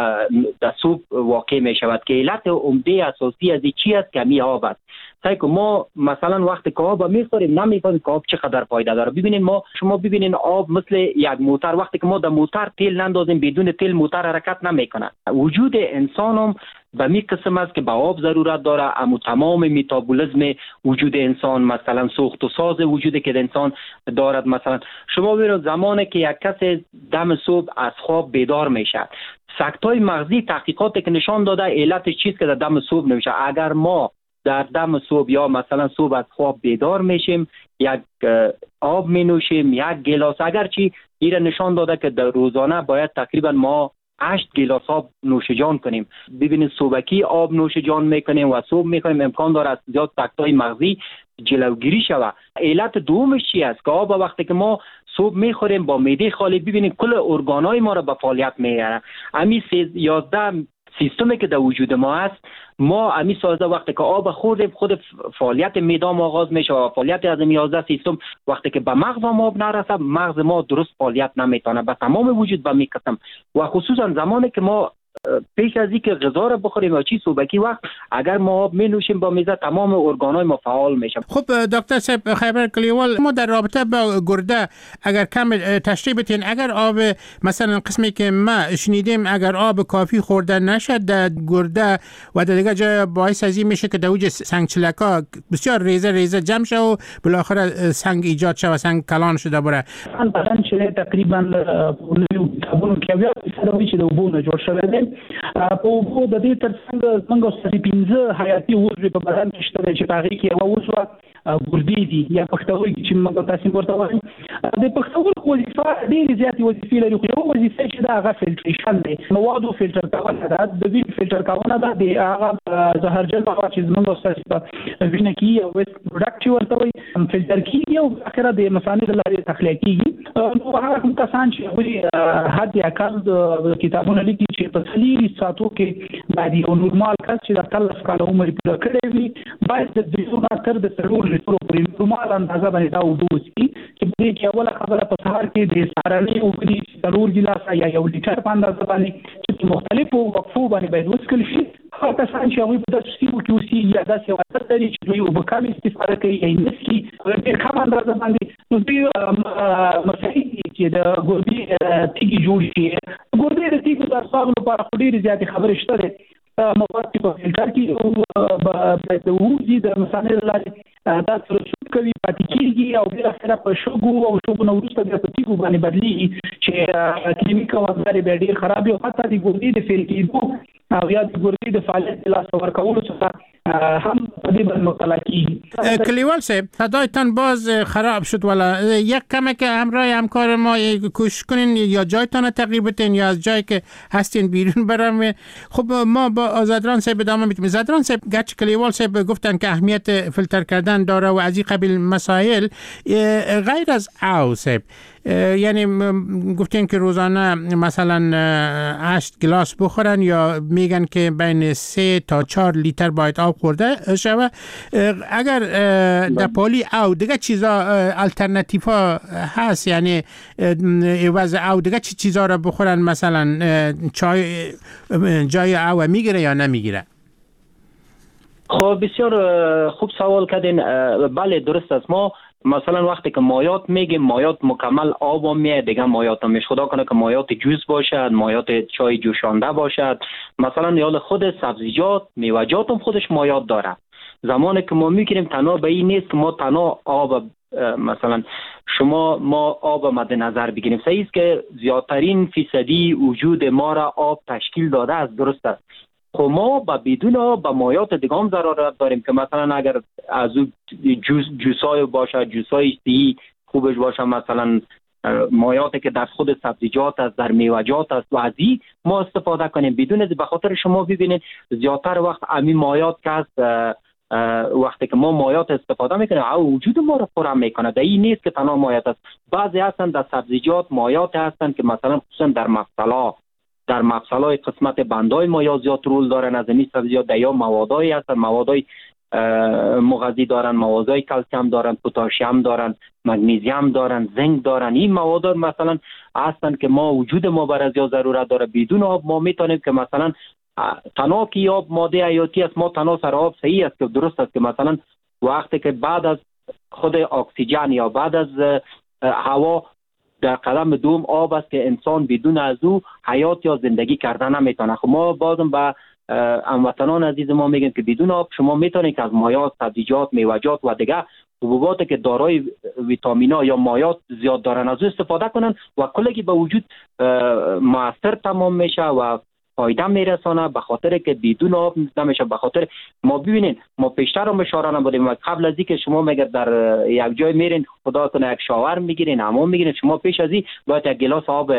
در صوب واقع می شود که علت عمده اساسی از چی است که می آب است. تا که ما مثلا وقتی که آب میخوریم نمیفهمیم که آب چقدر فایده داره. ببینید ما شما ببینید آب مثل یک موتور، وقتی که ما در موتور تیل نندازیم بدون تیل موتور حرکت نمیکنه. وجود انسان هم به می قسم است که به آب ضرورت داره. اما تمام میتابولیسم وجود انسان، مثلا سوخت و ساز وجودی که انسان دارد، مثلا شما ببینید زمانی که یک کس دم صبح از خواب بیدار میشه، سکتای مغزی تحقیقاتی که نشان داده علت چیست که در دم صبح نمیشه. اگر ما در دم صبح یا مثلا صبح از خواب بیدار میشیم، یک آب می نوشیم، یک گلاس، اگرچه این نشان داده که در روزانه باید تقریبا ما هشت گلاس آب نوش جان کنیم. ببینید صبحکی آب نوش جان میکنیم و صبح میکنیم، امکان داره از زیاد سکتای مغزی جلوگیری شود. علت دومش چی است که آب وقتی که ما صبح میخوریم با معده خالی، ببینید کل ارگانای ما را به فعالیت میاره. امی یازده سیستمی که در وجود ما است، ما امی سازده وقتی که آب خوردیم خود فعالیت معده آغاز میشه و فعالیت از این یازده سیستم وقتی که به مغز ما آب نرسه، مغز ما درست فعالیت نمیتونه به تمام وجود به میکسم. و خصوصا زمانی که ما پیش از اینکه غذا را بخوریم یا چی صبحکی وقت اگر ما آب می نوشیم با میزه تمام ارگانای ما فعال میشه. خب دکتر صاحب خیبر کلیوال، ما در رابطه با گرده اگر کم تشریح بتین، اگر آب مثلا قسمی که ما شنیدیم اگر آب کافی خورده نشد در گرده و در دیگه جای باعث از این میشه که در اوج سنگ چلکا بسیار ریزه ریزه جمع شه و بالاخره سنگ ایجاد شه و سنگ کلان شده بره. بدن چې تقریبا کاربون کیمیاوي سره چې د اوبو نه جوړ شوی دی، په اوبو د دې ترڅنګ څنګه ستاسو پنځه حیاتي عضوې په بدن کې شته چې هغه کې یو عضو ګردې دي یا پښتورګي چې موږ تاسو ورته وایو. د پښتورګو وظیفه ډېرې زیاتې وظیفې لري، خو یو وظیفه چې دا هغه فلټریشن دی، موادو فلټر کول ده، د وینې فلټر کول ده، د هغه زهرجن مواد چې موږ تاسو په وینې کې یو ویست پروډکټ ورته وایي فلټر کیږي او اخره د مثانې د لارې تخلیه کیږي. نو هغه کوم کسان چې هغه حد اقل د کتابونو لیکي چې په څلورو ساعتو کې باندې یو نورمال کس چې د اتلس کاله عمر پوره کړی وي باید د دوه نه تر د څلور لیټرو پورې نورمال اندازه باندې دا اوبه وڅښي، چې په دې کې اوله خبره په سهار کې د سهارنۍ اوبه دي څلور ګیلاسه یا یو لیټر په اندازه باندې چې مختلفو وقفو باندې باید وڅښل شي. هغه کسان چې هغوی په داسې سیمو کې اوسېږي یا داسې عادت لري چې دوی اوبه کم استفاده کوي یا یې نه څښي په ډېر کم اندازه باندې، نو دوی مسایل دي چې د ګردې تیږې جوړ شي. ګردې د تیږو د اسبابو لپاره خو ډېرې زیاتې خبرې شته دی. مواد چې په فلټر کې باید ووځي د مثانې له لارې دا ترشح کوي، پاتې کېږي او بالاخره په شګو او شګو نه وروسته بیا په تیږو باندې بدلېږي چې کیمیکل مواد یې بیا ډېر خراب وي او حتی د ګردې د فیل کېدو او یا د ګردې د فعالیت د لاسته ورکولو څخه هم په دې باندې مبتلا کېږي. کلیوال صاحب صدایتان باز خراب شد، والا یک کمه که همراه همکار ما کوشش کنین یا جایتان تغییر بدین یا از جایی که هستین بیرون برم. خب ما با زدران صاحب ادامه میدیم. زدران صاحب گرچه کلیوال صاحب گفتن که اهمیت فیلتر کردن داره و از این قبیل مسائل، غیر از او صاحب یعنی گفتین که روزانه مثلا هشت گلاس بخورن یا میگن که بین سه تا چهار لیتر باید آب خورده شوه، اگر در پالی او دیگه چیزا الٹرناتیو ها هست، یعنی عوض او دیگه چی چیزا را بخورن، مثلا چای جای او میگیره یا نمیگیره؟ خب بسیار خوب سوال کردین. بله درست است. ما مثلا وقتی که مایات میگیم مایات مکمل آب هم میاد، دیگه مایات هم میشه خدا کنه که مایات جوس باشد، مایات چای جوشانده باشد، مثلا یا خود سبزیجات میوه‌جات هم خودش مایات داره. زمانی که ما میگیریم تنها به این نیست که ما تنها آب مثلا شما ما آب مد نظر بگیریم، صحیح است که زیادترین فیصدی وجود ما را آب تشکیل داده است، درست است. خب ما با بدون آب با مایات دیگه هم ضرورت داریم که مثلا اگر از جوس جوسای باشه، جوسای سی خوبش باشه، مثلا مایاتی که در خود سبزیجات است، در میوه‌جات است و از این ما استفاده کنیم بدون از به خاطر شما ببینید زیادتر وقت امی مایات که است وقتی که ما مایات استفاده میکنیم او وجود ما رو خرم میکنه. در این نیست که تنها مایات است، بعضی هستن در سبزیجات مایات هستن که مثلا خصوصا در مفصلا در مفصلای قسمت بندای مایات زیاد رول دارن. از این سبزیجات در یا موادایی هستن، موادای مغذی دارن، موادای کلسیم دارن، پتاسیم دارن، مگنیزیم دارن، زنک دارن. این مواد مثلا هستن که ما وجود ما بر از یا ضرورت داره. بدون آب ما میتونیم که مثلا تنها که آب ماده حیاتی است، ما تنها سر آب صحیح است که درست است که مثلا وقتی که بعد از خود اکسیژن یا بعد از هوا در قدم دوم آب است که انسان بدون از او حیات یا زندگی کردن نمیتونه. خب ما بازم به هموطنان عزیز ما میگیم که بدون آب شما میتونید که از مایات، سبزیجات، میوه‌جات و دیگه حبوبات که دارای ویتامینا یا مایات زیاد دارن از استفاده کنن و کلگی به وجود موثر تمام میشه و فایده میرسانه. به خاطر که بدون آب نمیشه. به خاطر ما ببینین ما پیشتر هم اشاره نبودیم و قبل از اینکه شما مگر در یک جای میرین خدا کنه یک شاور میگیرین، حمام میگیرین، شما پیش از این باید یک گلاس آب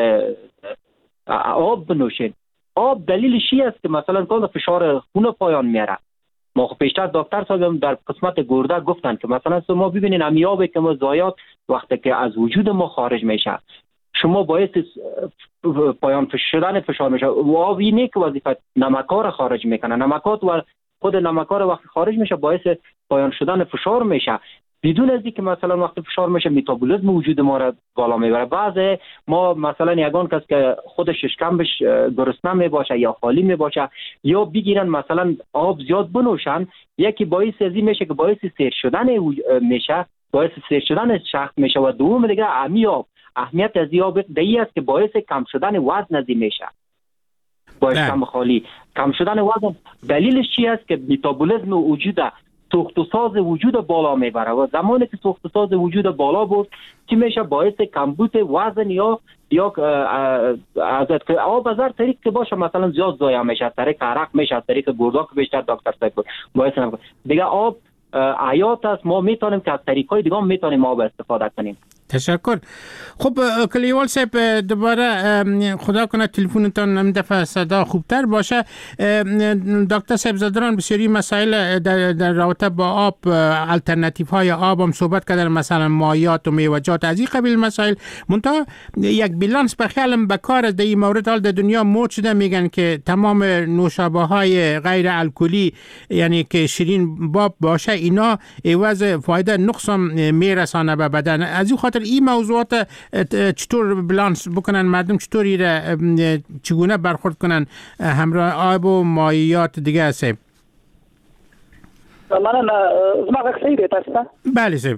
آب بنوشین. آب دلیلش چی است که مثلا کل فشار خون پایان میاره. ما خب پیشتر دکتر صاحب در قسمت گرده گفتن که مثلا شما ببینین امی آبی که ما ضایعات وقتی که از وجود ما خارج میشه شما باعث پایان شدن فشار میشه. و آب اینه که وظیفه نمک‌ها رو خارج میکنه. نمکات و خود نمک‌ها رو وقتی خارج میشه باعث پایان شدن فشار میشه. بدون از اینکه مثلا وقتی فشار میشه متابولیسم وجود ما را بالا میبره. بعضی ما مثلا یگان کس که خودش شکمش گرسنه میباشه یا خالی میباشه یا بگیرن مثلا آب زیاد بنوشن، یکی باعث از این میشه که باعث سیر شدن میشه، باعث سیر شدن شخص میشه. و دوم دیگه امی آب اهمیت از این آب دایی است که باعث کم شدن وزن از این میشه. باعث کم خالی کم شدن وزن دلیلش چی است که متابولیسم وجود سوخت و ساز وجود بالا میبره و زمانی که سوخت و ساز وجود بالا بود چی میشه؟ باعث کمبود وزن یا یا از آب از هر طریق که باشه مثلا زیاد ضایع میشه، از طریق عرق میشه، از طریق گرده که بیشتر دکتر صاحب باعث نمیشه. دیگه آب حیات است. ما میتونیم که از طریقای دیگه میتونیم آب استفاده کنیم. تشکر. خب کلیوال صاحب دوباره خدا کنه تلفنتون هم دفعه صدا خوبتر باشه. دکتر صاحب زدران بسیاری مسائل در, در رابطه با آب، الटरनेटिव های آب هم صحبت کردن، مثلا مایات و میوه‌جات از این قبیل مسائل. منتها یک بیلانس به خیالم به کار در این مورد حال در دنیا موج شده، میگن که تمام نوشابه های غیر الکلی یعنی که شیرین باب باشه اینا عوض فایده نقصان میرسانه به بدن. از این خاطر این موضوعات چطور بالانس بکنن، مردم چطوری چگونه برخورد کنن همراه آب و مایعات دیگه است؟ من زما غږ دی تاسو ته؟ بله صاحب.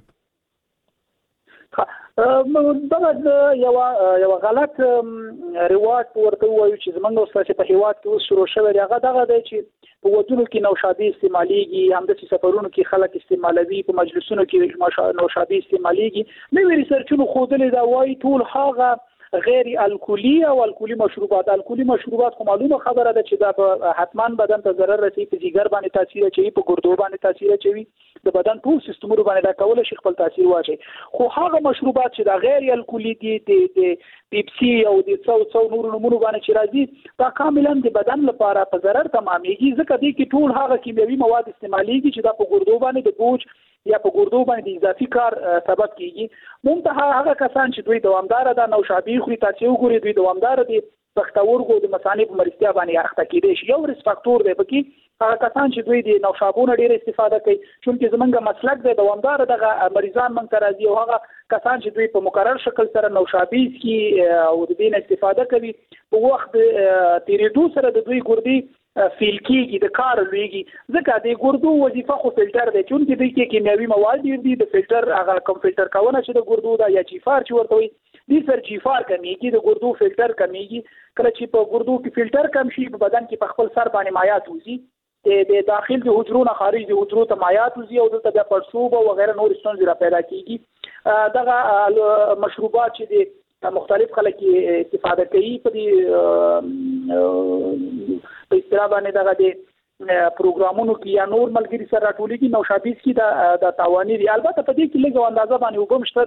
دا یو یو غلط رواج ورته وایو چې زمونږ اوس په هیواد کې اوس شروع شوی دی. هغه دغه دی چې په ودونو کې نوشابې استعمالیږي، همداسې سفرونو کې خلک استعمالوي، په مجلسونو کې نوشابې استعمالیږي. نوي ریسرچونو ښودلي دا وایي ټول هغه غیر الکلی او الکلی مشروبات الکلی مشروبات خو معلومه خبره ده چې دا حتما بدن ته ضرر رسوي، په جګر باندې تاثیر کوي، په ګردو باندې تاثیر کوي، د بدن ټول سیستمونو باندې دا کول شي خپل تاثیر واچي. خو هغه مشروبات چې دا غیر الکلی دي د پیپسي او د څو څو نور نمونه باندې چې راځي دا کاملا د بدن لپاره په ضرر تمامېږي، ځکه دې کې ټول هغه کیمیاوي مواد استعمالېږي چې دا په ګردو باندې د بوج یا په ګردو باندې د اضافي کار سبب کیږي. منتها هغه کسان چې دوی دوامدار ده نوشابې خوري، تاسو وګورئ دوی دوامدار دي پښتورګو د مثانې په مرستیا باندې اخته کېدای شي. یو ریس فاکتور دی پکې هغه کسان چې دوی د نوشابونو ډېر استفاده کوي، چونکې زمونږ مسلک دی دوامدار دغه مریضان موږ ته راځي او هغه کسان چې دوی په مکرر شکل سره نوشابې څښي او د دې نه استفاده کوي په وخت تیریدو سره د دوی ګردې فیل کېږي، د کار لویږي، ځکه د ګردو وظیفه خو فلټر دی، چونکې دوی کې کیمیاوي مواد ډېر دي. د فلټر هغه کوم فلټر کونه چې د ګردو دا یا جیفار چې ورته وایي دې سر جیفار کمیږي، د ګردو فلټر کمیږي. کله چې په ګردو کې فلټر کم شي په بدن کې په خپل سر باندې مایعات وځي، د داخل د حجرو نه خارج د حجرو ته مایعات وځي او دلته بیا پړسوب او وغیره نور ستونزې را پیدا کېږي. دغه مشروبات چې د مختلف خلک استفاده کوي په دې په اصطلاح باندې دغه د پروګرامونو کې یا نور ملګری سره راټولېږي نوشابې کې دا د تاواني دي. البته په دې کې لږ اندازه باندې وګم شته دي،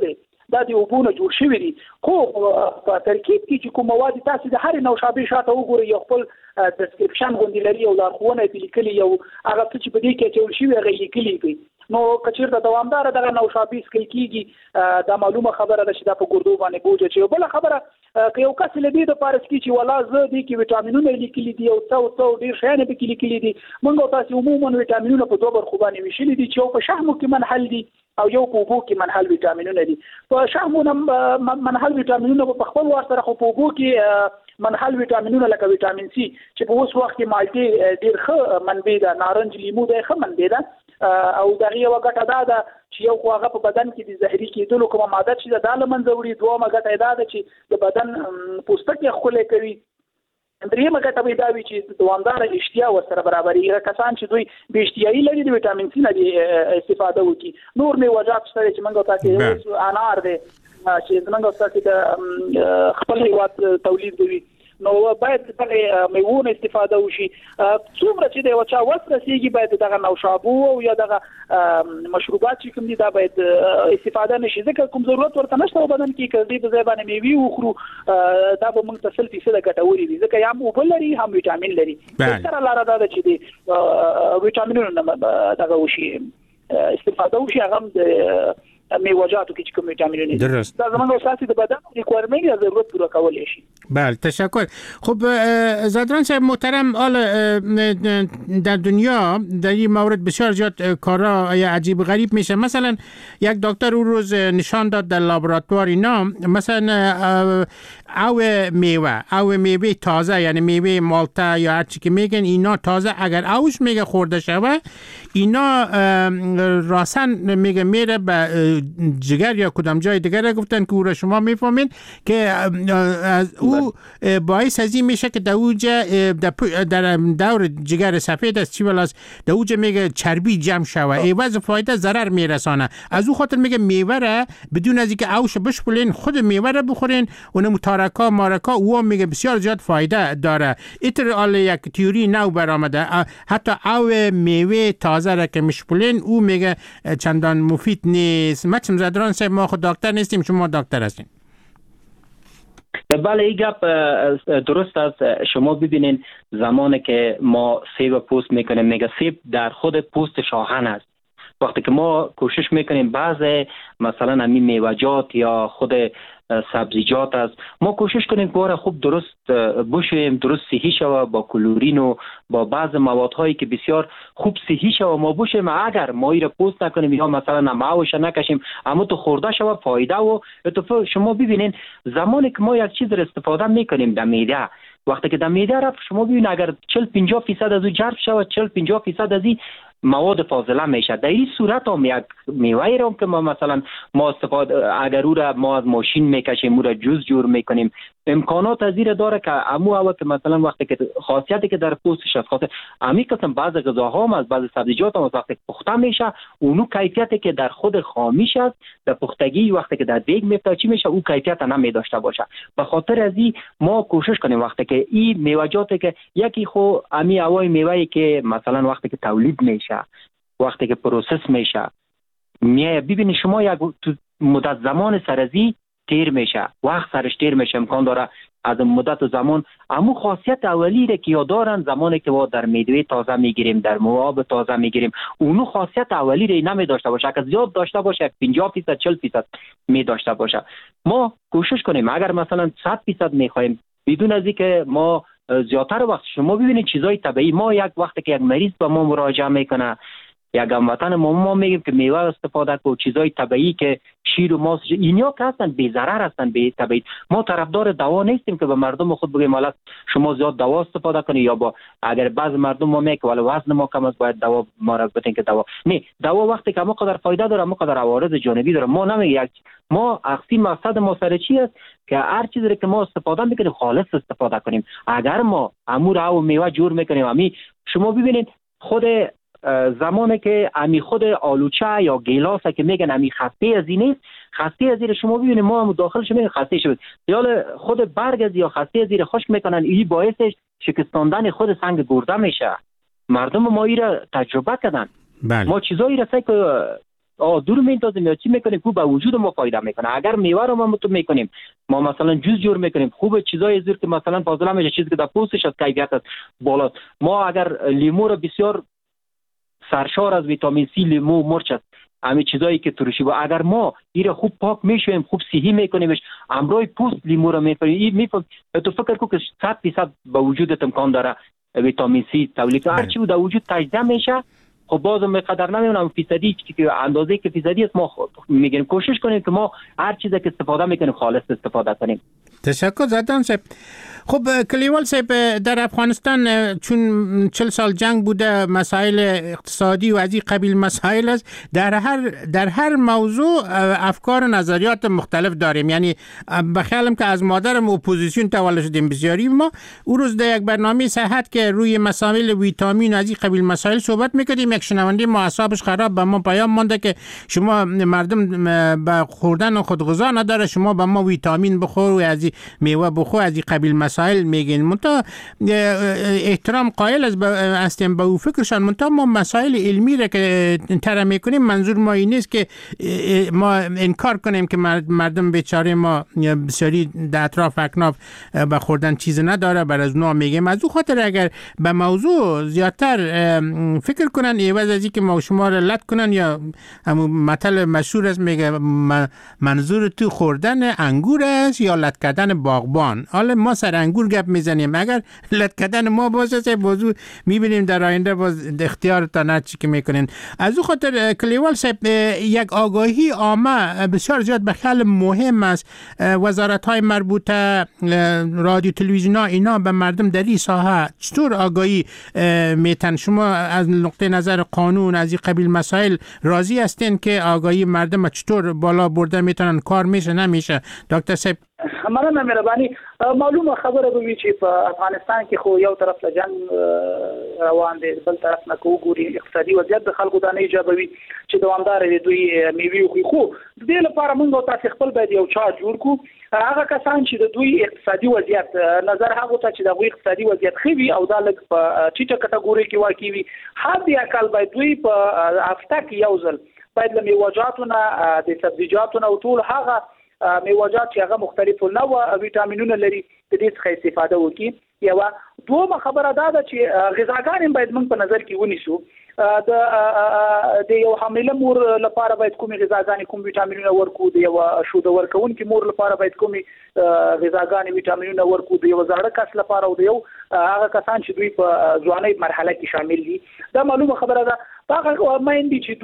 دا د اوبونه جوړ شوی دي خو په ترکیب کې چې کوم مواد تاسو د هر نوشابې شاته وګورئ یو خپل ډسکرپشن غونډې لري او لارښوونه یې لیکلي یو هغه څه چې په دې کې چول شوی هغه لیکلي دي نو کچیر د دوامدار دغه نوشابې سکل کیږي دا معلومه خبره ده چې دا په ګردو باندې بوج چې بل خبره که یو کس لدی د پارس کې چې ولا زه دي کې وټامینونه لیکلي دي او څو څو ډیر شیان به کې لیکلي دي موږ تاسو عموما وټامینونه په دوه برخو باندې ویشلي دي چې یو په شحمو کې منحل دي او یو په اوبو کې منحل وټامینونه دي په شحمو منحل وټامینونه په خپل وار سره خو په اوبو کې منحل وټامینونه لکه وټامین سي چې په اوس وخت کې مالټي ډیر ښه منبع ده نارنج لیمو ډیر ښه منبع ده او دغه یو غټه دا ده چې یو خو هغه په بدن کې د زهري کېدلو کومه ماده چې د لمنځه وړي دومره غټه دا ده چې د بدن پوستکی خولې کوي درېمه غټه وي دا وي چې دوامدار اشتیا ورسره برابرۍ کسان چې دوی به اشتیايي لري د وټامین سي نه استفاده وکړي نور میوه‌جات سره چې موږ تاسو انار دي چې موږ تاسو د خپل هیواد تولید کوي نو باید دغه میوونه استفاده وشي څومره چې د وچا وس رسیږي باید دغه نوشابو او یا دغه مشروبات چې کوم دي دا باید استفاده نشي ځکه کوم ضرورت ورته نشته بدن کې کړي د ځای باندې میوي وخورو دا به موږ تسل فیصد ګټوري دي ځکه یم اوبه لري هم وټامین لري تر لاره دا چې د وټامینونو دغه وشي استفاده وشي هغه میوه‌جاتو کې کوم ویټامینونه دي دا زموږ اساسي د بدن ریکوایرمنت یا ضرورت پوره کولای شي بله تشکر خب زادران صاحب محترم حالا در دنیا در این مورد بسیار زیاد کارا عجیب غریب میشه مثلا یک دکتر اون روز نشان داد در لابراتوار اینا مثلا او میوه او میوه تازه یعنی میوه مالتا یا هر چی که میگن اینا تازه اگر اوش میگه خورده شوه اینا راسن میگه میره به جگر یا کدام جای دیگر گفتن که او را شما میفهمین که از او باعث از این میشه که در اوجه در دور جگر سفید است چی ولاس در اوجه میگه چربی جمع شوه ایواز فایده ضرر میرسانه از او خاطر میگه میوه را بدون از اینکه اوش بشپلین خود میوه را بخورین اون متارکا مارکا او میگه بسیار زیاد فایده داره ایتر آل یک تیوری نو برآمده حتی او میوه تازه را که میشپلین او میگه چندان مفید نیست مچم زادران صاحب ما خود دکتر نیستیم شما دکتر هستین بله این گپ درست است شما ببینین زمانی که ما سیب پوست میکنیم میگه سیب در خود پوست شاهن است وقتی که ما کوشش میکنیم بعض مثلا همین میوه‌جات یا خود سبزیجات است ما کوشش کنیم که خوب درست بشویم درست صحی شوه با کلورین و با بعض موادهایی که بسیار خوب صحی شوه ما بشویم اگر ماهی را پوست نکنیم یا مثلا نماوش نکشیم اما تو خورده شوه فایده و اتفاق شما ببینین زمانی که ما یک چیز را استفاده میکنیم در معده وقتی که در معده رفت شما ببین اگر چهل پنجاه درصد از او جذب شوه چهل پنجاه درصد از این مواد فاضله میشه در این صورت هم یک میوه را که ما مثلا ما استفاده اگر او را ما از ماشین میکشیم او را جوز جور میکنیم امکانات از این داره که امو او که مثلا وقتی که خاصیتی که در پوستش است خاطر امی قسم بعض غذاها هم از بعض سبزیجات هم وقتی پخته میشه اونو کیفیتی که در خود خامیش است در پختگی وقتی که در دیگ میفته چی میشه او کیفیت نمی داشته باشه به خاطر از این ما کوشش کنیم وقتی که این میوه‌جاتی که یکی خو امی اوای میوه‌ای که مثلا وقتی که تولید میشه وقتی که پروسس میشه میای ببینید شما یک مدت زمان سرزی تیر میشه وقت سرش تیر میشه امکان داره از مدت زمان امو خاصیت اولی را که یاد دارن زمانی که ما در میوه تازه میگیریم در مواد تازه میگیریم اونو خاصیت اولی را نمی داشته باشه که زیاد داشته باشه پنجاه درصد چهل درصد می داشته باشه ما کوشش کنیم اگر مثلا صد درصد میخوایم بدون از اینکه ما زیادتر وقت شما ببینید چیزای طبیعی ما یک وقتی که یک مریض به ما مراجعه میکنه یک هموطن ما ما میگیم که میوه استفاده کو چیزای طبیعی که شیر و ماست اینا که هستن بی ضرر هستن بی طبیعی ما طرفدار دوا نیستیم که به مردم خود بگیم حالا شما زیاد دوا استفاده کنید یا با اگر بعض مردم ما میگه ولی وزن ما کم است باید دوا ما را بدین که دوا نه دوا وقتی که ما قدر فایده داره ما قدر عوارض جانبی داره ما نمیگیم ما اصلی مقصد ما سر چی است که هر چیزی که ما استفاده میکنیم خالص استفاده کنیم اگر ما امور او میوه جور میکنیم امی شما ببینید خود زمانی که امی خود آلوچه یا گیلاس که میگن امی خسته از این نیست خسته از این شما ببینید ما هم داخلش میگن خسته شد یا خود برگ از یا خسته از این خشک میکنن این باعثش شکستاندن خود سنگ گرده میشه مردم ما این را تجربه کردن بله. ما چیزایی را که دور میندازیم یا چی میکنیم خوب به وجود ما فایده میکنه. اگر میوه رو ما متو میکنیم، ما مثلا جوز جور میکنیم، خوب چیزای زیر که مثلا فاضله میشه، چیزی که در پوستش از کیفیت است بالا. ما اگر لیمو رو بسیار سرشار از ویتامین سی، لیمو، مرچ است، همین چیزایی که ترشی با اگر ما این خوب پاک میشویم، خوب صحی میکنیمش، امروی پوست لیمو رو میکنیم، این میفهم تو فکر کو که صد درصد به وجودت امکان داره ویتامین سی تولید. هر چی در وجود تجزیه میشه، خب بازم مقدار نمیونم فیصدی که اندازه که فیصدی است ما میگیم کوشش کنیم که ما هر چیزی که استفاده میکنیم خالص استفاده کنیم. تشکر زدان صاحب. خب کلیوال صاحب، در افغانستان چون چهل سال جنگ بوده، مسائل اقتصادی و از این قبیل مسائل است، در هر در هر موضوع افکار و نظریات مختلف داریم. یعنی بخیالم که از مادرم اپوزیسیون تولد شدیم بسیاری ما. اون روز در یک برنامه صحت که روی مسائل ویتامین و از این قبیل مسائل صحبت میکردیم، یک شنونده ما اعصابش خراب به ما پیام مونده که شما مردم به خوردن خودغذا نداره، شما به ما ویتامین بخور و از میوه بخور، از این قبیل مسائل میگین. منتها احترام قائل از هستیم به او فکرشان، منتها ما مسائل علمی را که طرح میکنیم منظور ما این نیست که ما انکار کنیم که مردم بیچاره ما بسیاری در اطراف اکناف به خوردن چیز نداره، بر از نوع میگیم. از او خاطر اگر به موضوع زیادتر فکر کنن عوض از اینکه ما شما را لط کنن، یا همون مثل مشهور است میگه منظور تو خوردن انگور است یا لط کردن باغبان. حالا ما سر انگور گپ میزنیم، اگر لط کردن ما باشه موضوع میبینیم در آینده باز اختیار تا نه چی که میکنین. از او خاطر کلیوال صاحب یک آگاهی عامه بسیار زیاد به خیال مهم است. وزارت های مربوطه، رادیو تلویزیون ها، اینا به مردم در این ساحه چطور آگاهی میتن؟ شما از نقطه نظر قانون از این قبیل مسائل راضی هستین که آگاهی مردم چطور بالا برده میتونن؟ کار میشه نمیشه؟ دکتر صاحب مننه مهرباني. معلومه خبره به وی چې په افغانستان کې خو یو طرف له جنگ روان دی، بل طرف نه کو ګوري اقتصادي وضعیت د خلکو د نه ایجابوي چې دوامدار دي دوی میوي خو د دې لپاره موږ تاسو خپل باید یو چارت جوړ کو. هغه کسان چې د دوی اقتصادي وضعیت نظر هغه ته چې د دوی اقتصادي وضعیت خوي او د لږ په ټیټه کټګوري کې واقع وي، حد یا کال باید دوی په هفته کې یو ځل باید له میوه‌جاتونه د سبزیجاتونه او ټول هغه میوه‌جات چې هغه مختلف نوع ویټامینونه لري د دې څخه استفاده وکړي. یو دوه خبره دا ده چې غذاګان باید موږ په نظر کې ونیسو. د د یو حامله مور لپاره باید کومې غذاګانې کوم ویټامینونه ورکو، د یو شوده ورکونکي مور لپاره باید کومې غذاګانې ویټامینونه ورکو، د یو زاړه کس لپاره او د یو هغه کسان چې دوی په ځوانۍ مرحله کې شامل دي. دا معلومه خبره ده. هغه مایندې چې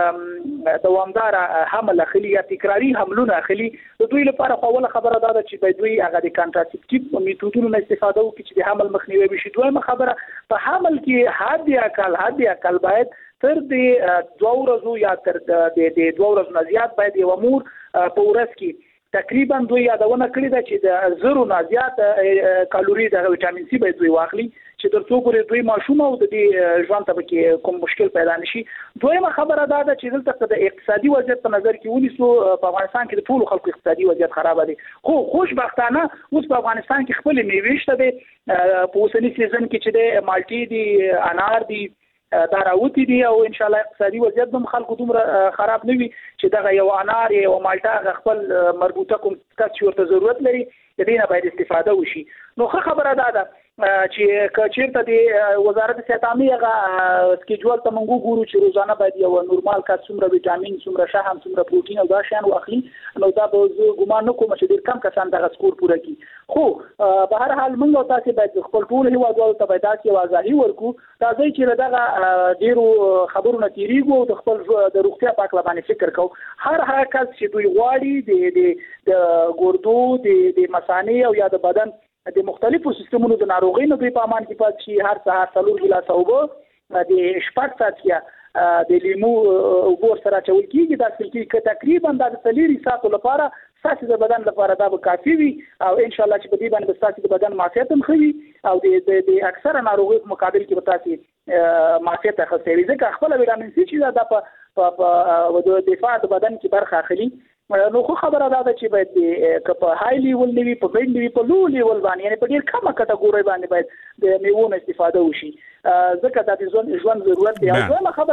دوی دوامدار حمل اخلي یا تکراری حملونه اخلي، د دوی لپاره اوله خبره دا ده چې باید دوی هغه د کانټراسپټیو میتودونو استفاده وکړي چې د حمل مخنیوي وشي. دویمه خبره په حمل کې حد یا کال حد یا کال باید تر د دوه ورځو یا تر د دوه ورځو نه زیات باید یو مور په ورځ کې تقریبا دوی یادونه کړې ده چې د زرو نه زیات کالوري د ویټامین سی باید دوی واخلي چې ترڅو پورې دوی ماشوم او د دې ژوند ته کې کوم مشکل پیدا نشي. دویمه خبره دا ده چې دلته د اقتصادي وضعیت په نظر کې ونیسو. په افغانستان کې د ټولو خلکو اقتصادي وضعیت خراب دی، خو خوشبختانه اوس په افغانستان کې خپل میوې شته دي. په اوسني سیزن کې چې د مالټي دي، انار دي، دا راوتی دي او ان شاء الله اقتصادي وضعیت هم خلکو دومره خراب نه وي چې دغه یو انار یو مالټا خپل مربوطه کوم څه چې ورته ضرورت لري د دې نه باید استفاده وشي. نو ښه خبره ده ده چې کچیرته د وزارت صحت عامه هغه سکیجول ته موږ ګورو چې روزانه باید یو نورمال کا څومره ویټامین، څومره شحم، څومره پروتین او دا شیان واخلي. نو دا به زه ګمان نه کوم چې ډېر کم کسان دغه سکور پوره کړي. خو په هر حال موږ او تاسو باید خپل ټول هیوادوالو ته باید داسې آگاهي ورکو دا ځای چې دغه ډېرو خبرونه تیریږي او د خپل د روغتیا په اړه باندې فکر کوو. هر هغه کس چې دوی غواړي د ګردو د مثانې او یا د بدن د مختلفو سیستمونو د ناروغۍ نه دوی په امان کې پاتې شي، هر سهار څلور ګیلاسه اوبه د شپږ ساعته د لیمو اوبو سره چول کېږي. دا څه کې تقریبا د څلورو ساعتو لپاره ستاسو د بدن لپاره دا به کافي وي او ان شاء الله چې په دې باندې ستاسو د بدن معافیت هم ښه وي او د د اکثره ناروغۍ په مقابل کې به تاسو معافیت اخیستلی. ځکه خپله ویټامین سی چې دا په په دفاع د بدن کې برخه اخلي. نو خو خبره دا ده چې باید که په های لیول نه وي، په میډ نه وي، په لو لیول باندې یعنې په ډېر کمه کټګورۍ باندې باید د میوو نه استفاده وشي، ځکه دا د ژوند ضرورت دی. او دویمه خبره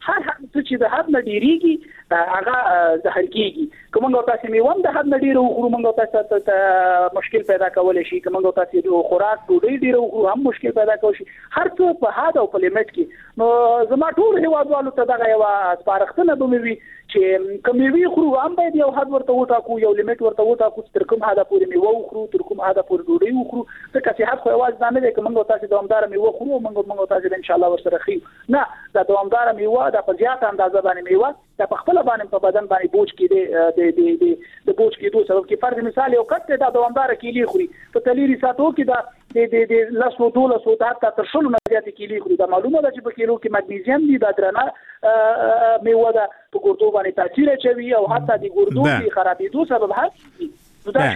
هر څه چې د حد نه ډیریږي هغه زهر کیږي کومه تاسو میوند د حد نه ډیرو خو موږ تاسو ته مشکل پیدا کول شي کومه تاسو د خوراک ډوډۍ ډیرو خو هم مشکل پیدا کوي هر څه په حد او په لیمټ کې نو زما ټول هیوادوالو ته دغه یو سپارښتنه به وي چې کمیوي خو هم باید یو حد ورته وټاکو یو لیمټ ورته وټاکو تر کوم حد پورې میوه وخورو تر کوم حد پورې ډوډۍ وخورو ځکه چې حد خو یوازې نه دی چې موږ تاسو دوامدار میوه خورو موږ موږ تاسو ان شاء الله ورسره خي نه دا دوامدار میوه د په زیات اندازه باندې میوه د په خپل باندې په بدن باندې بوج کې دی د د د بوج کې دوه سبب کې فرض مثال یو کټ دا دوامدار کیلی خوري په تلری ساتو کې دا د د د لاسو دوله سو دا تر شلو نه زیات کیلی خوري دا معلومه ده چې په کیلو کې مګنیزیم دی دا درنه میوه ده په ګردو باندې تاثیر کوي او حتی د ګردو کې خرابېدو سبب هست در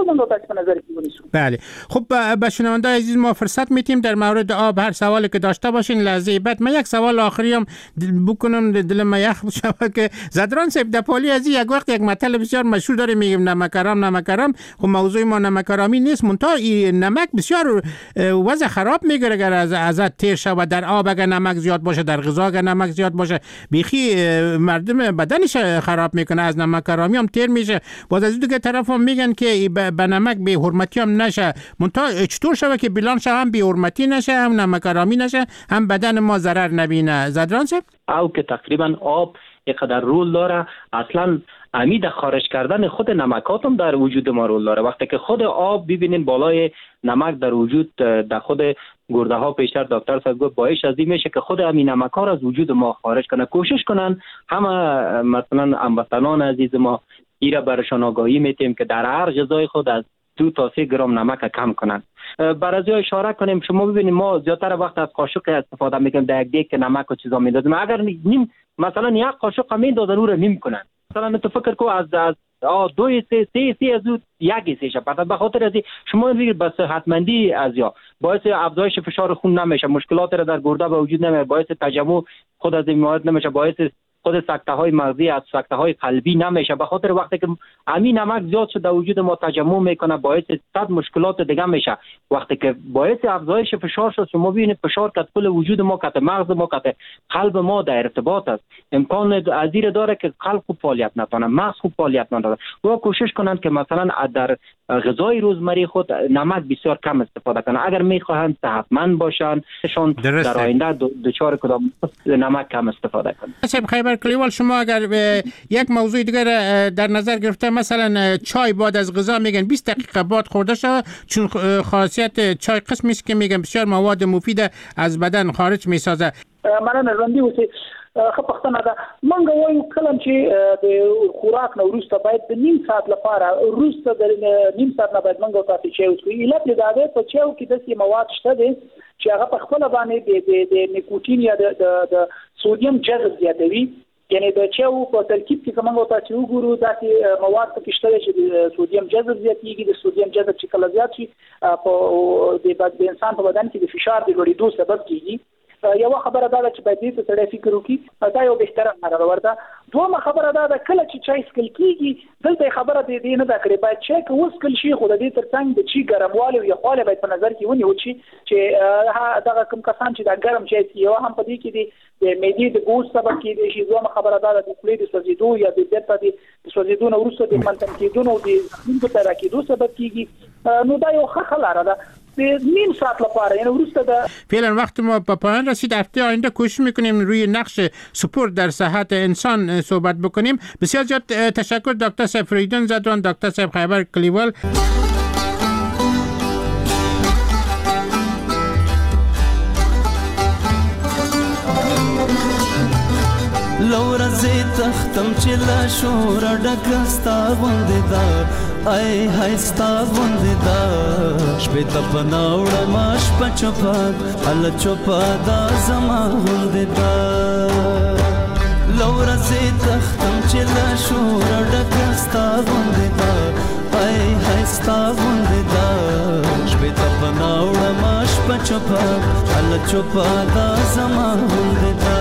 بله خب به شنونده‌های عزیز ما فرصت میتیم در مورد آب هر سوالی که داشته باشین لحظه بعد. من یک سوال آخری هم بکنم دل ما یخ بشه که زدران صاحب دپالی از یک وقت یک مطلب بسیار مشهور داره میگیم نمکارام نمکارام خب موضوع ما نمکارامی نیست منتها این نمک بسیار وضع خراب میگیره اگر از ازت تیر شود در آب اگر نمک زیاد باشه در غذا اگر نمک زیاد باشه بیخی مردم بدنش خراب میکنه از نمکارامی هم تیر میشه. باز از دیگه طرف هم میگن که به نمک به حرمتی هم نشه منتها چطور شود که بلانش هم به حرمتی نشه هم نمکارامی نشه هم بدن ما ضرر نبینه زدران صاحب؟ او که تقریبا آب اینقدر رول داره اصلا امید خارج کردن خود نمکات هم در وجود ما رول داره. وقتی که خود آب ببینین بالای نمک در وجود در خود گرده ها پیشتر دکتر صاحب گفت باعث از این میشه که خود همین نمک ها را از وجود ما خارج کنه. کوشش کنن همه مثلا هموطنان عزیز ما ایرا برشان آگاهی میتیم که در هر غذای خود از دو تا سه گرم نمک کم کنن. برای اشاره کنیم شما ببینید ما زیاتر وقت از قاشق استفاده میکنیم در یک دیگ نمک و چیزا میندازیم اگر نیم مثلا یک قاشق میندازن او رو نیم کنن مثلا تو فکر کو از از دو سه سه سه از یک سه شب به خاطر از شما میگید بس صحتمندی از یا باعث افزایش فشار خون نمیشه مشکلات را در گرده به وجود نمیاره باعث تجمع خود از این مواد نمیشه باعث خود سکته های مغزی از سکته های قلبی نمیشه به خاطر وقتی که همین نمک زیاد شده در وجود ما تجمع میکنه باعث صد مشکلات دیگه میشه. وقتی که باعث افزایش فشار شد شما ببینید فشار کت کل وجود ما کت مغز ما کت قلب ما در ارتباط است امکان عزیره داره که قلب خوب فعالیت نکنه مغز خوب فعالیت نکنه و کوشش کنند که مثلا در غذای روزمره خود نمک بسیار کم استفاده کنند اگر میخواهند صحتمند باشند شون در آینده دچار کدام نمک کم استفاده کنند. کلیوال شما اگر یک موضوع دیگر در نظر گرفته مثلا چای بعد از غذا میگن بیست دقیقه بعد خورده شود چون خاصیت چای قسمی است که میگن بسیار مواد مفید از بدن خارج میسازه. مننه ژوندي اوسئ ښه پوښتنه ده موږ وایو کله چې د خوراک نه وروسته باید د نیم ساعت لپاره وروسته د نیم ساعت نه باید موږ تاسو چای وڅښو علت یې دا دی په چایو کې داسې مواد شته دي چې هغه په خپله باندې د نیکوتین یا د سودیم جذب زیاتوي یعنی د چایو په ترکیب کې کومه تاسو وګورو داسې مواد پکې شته چې د سودیم جذب زیاتېږي د سودیم جذب چې کله زیات شي په د انسان په بدن کې د فشار د لوړېدو سبب کیږي. یو خبره دا چې باید دې ته سړی فکر وکړي دا یو بهتره خبره ورته. دومره خبره دا ده کله چې چای څښل کېږي دلته خبره دې نه ده کړې باید چای که وڅښل شي خو د دې تر څنګ د چای ګرموالی او یخوالی باید په نظر کې ونیول شي چې دغه کوم کسان چې دا ګرم چای څښي یو هم په دې کې د معدې د ګوز سبب کېدی شي دومره خبره دا ده د خولې د سوځېدو یا د بیرته د سوځېدو نه وروسته د منتن کېدو او د زخمونو په پیدا کېدو سبب کېږي. نو دا یو ښه لاره ده نیم ساعت لپاره یعنی وروسته ده. فعلا وقت ما به پایان رسید. هفته آینده کوشش میکنیم روی نقش سپورت در صحت انسان صحبت بکنیم. بسیار زیاد تشکر دکتر صاحب فریدون زدران دکتر صاحب خیبر کلیوال. لورزی تختم چې لا شور ډکستا غوندې دا ای هاي ستا غوندې دا شپې ته پناوړه ما شپه چوپه هله چوپه دا زما غوندې دا لورزی تختم چې لا شور ډکستا غوندې دا ای هاي ستا غوندې دا شپې ته پناوړه ما شپه چوپه هله چوپه دا زما غوندې دا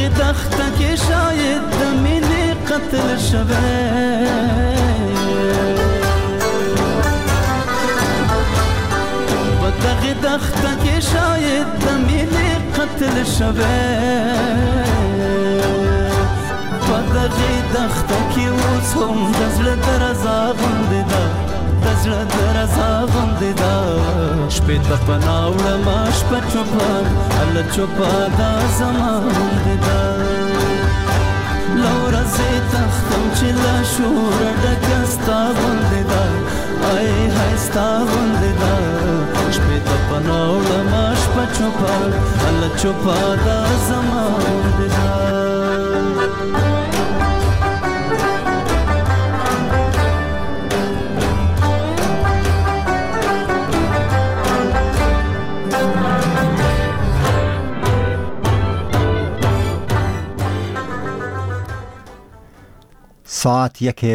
دغه دښته کې شاید د مینې قتل شوی په دغه دښته کې شاید د مینې قتل شوی په دغه دښته کې اوس هم د زړه درزا غوندې ده د زړه درزا غوندې ده شپې ته پناه وړمه شپه چوپه هله چوپه دا زما غوندې ده له ورځې تښتم چې له شوره ډکه ستا غوندې ده ای های ستا غوندې ده شپې ته پناه وړمه شپه چوپه هله چوپه دا زما غوندې ده ساعت یک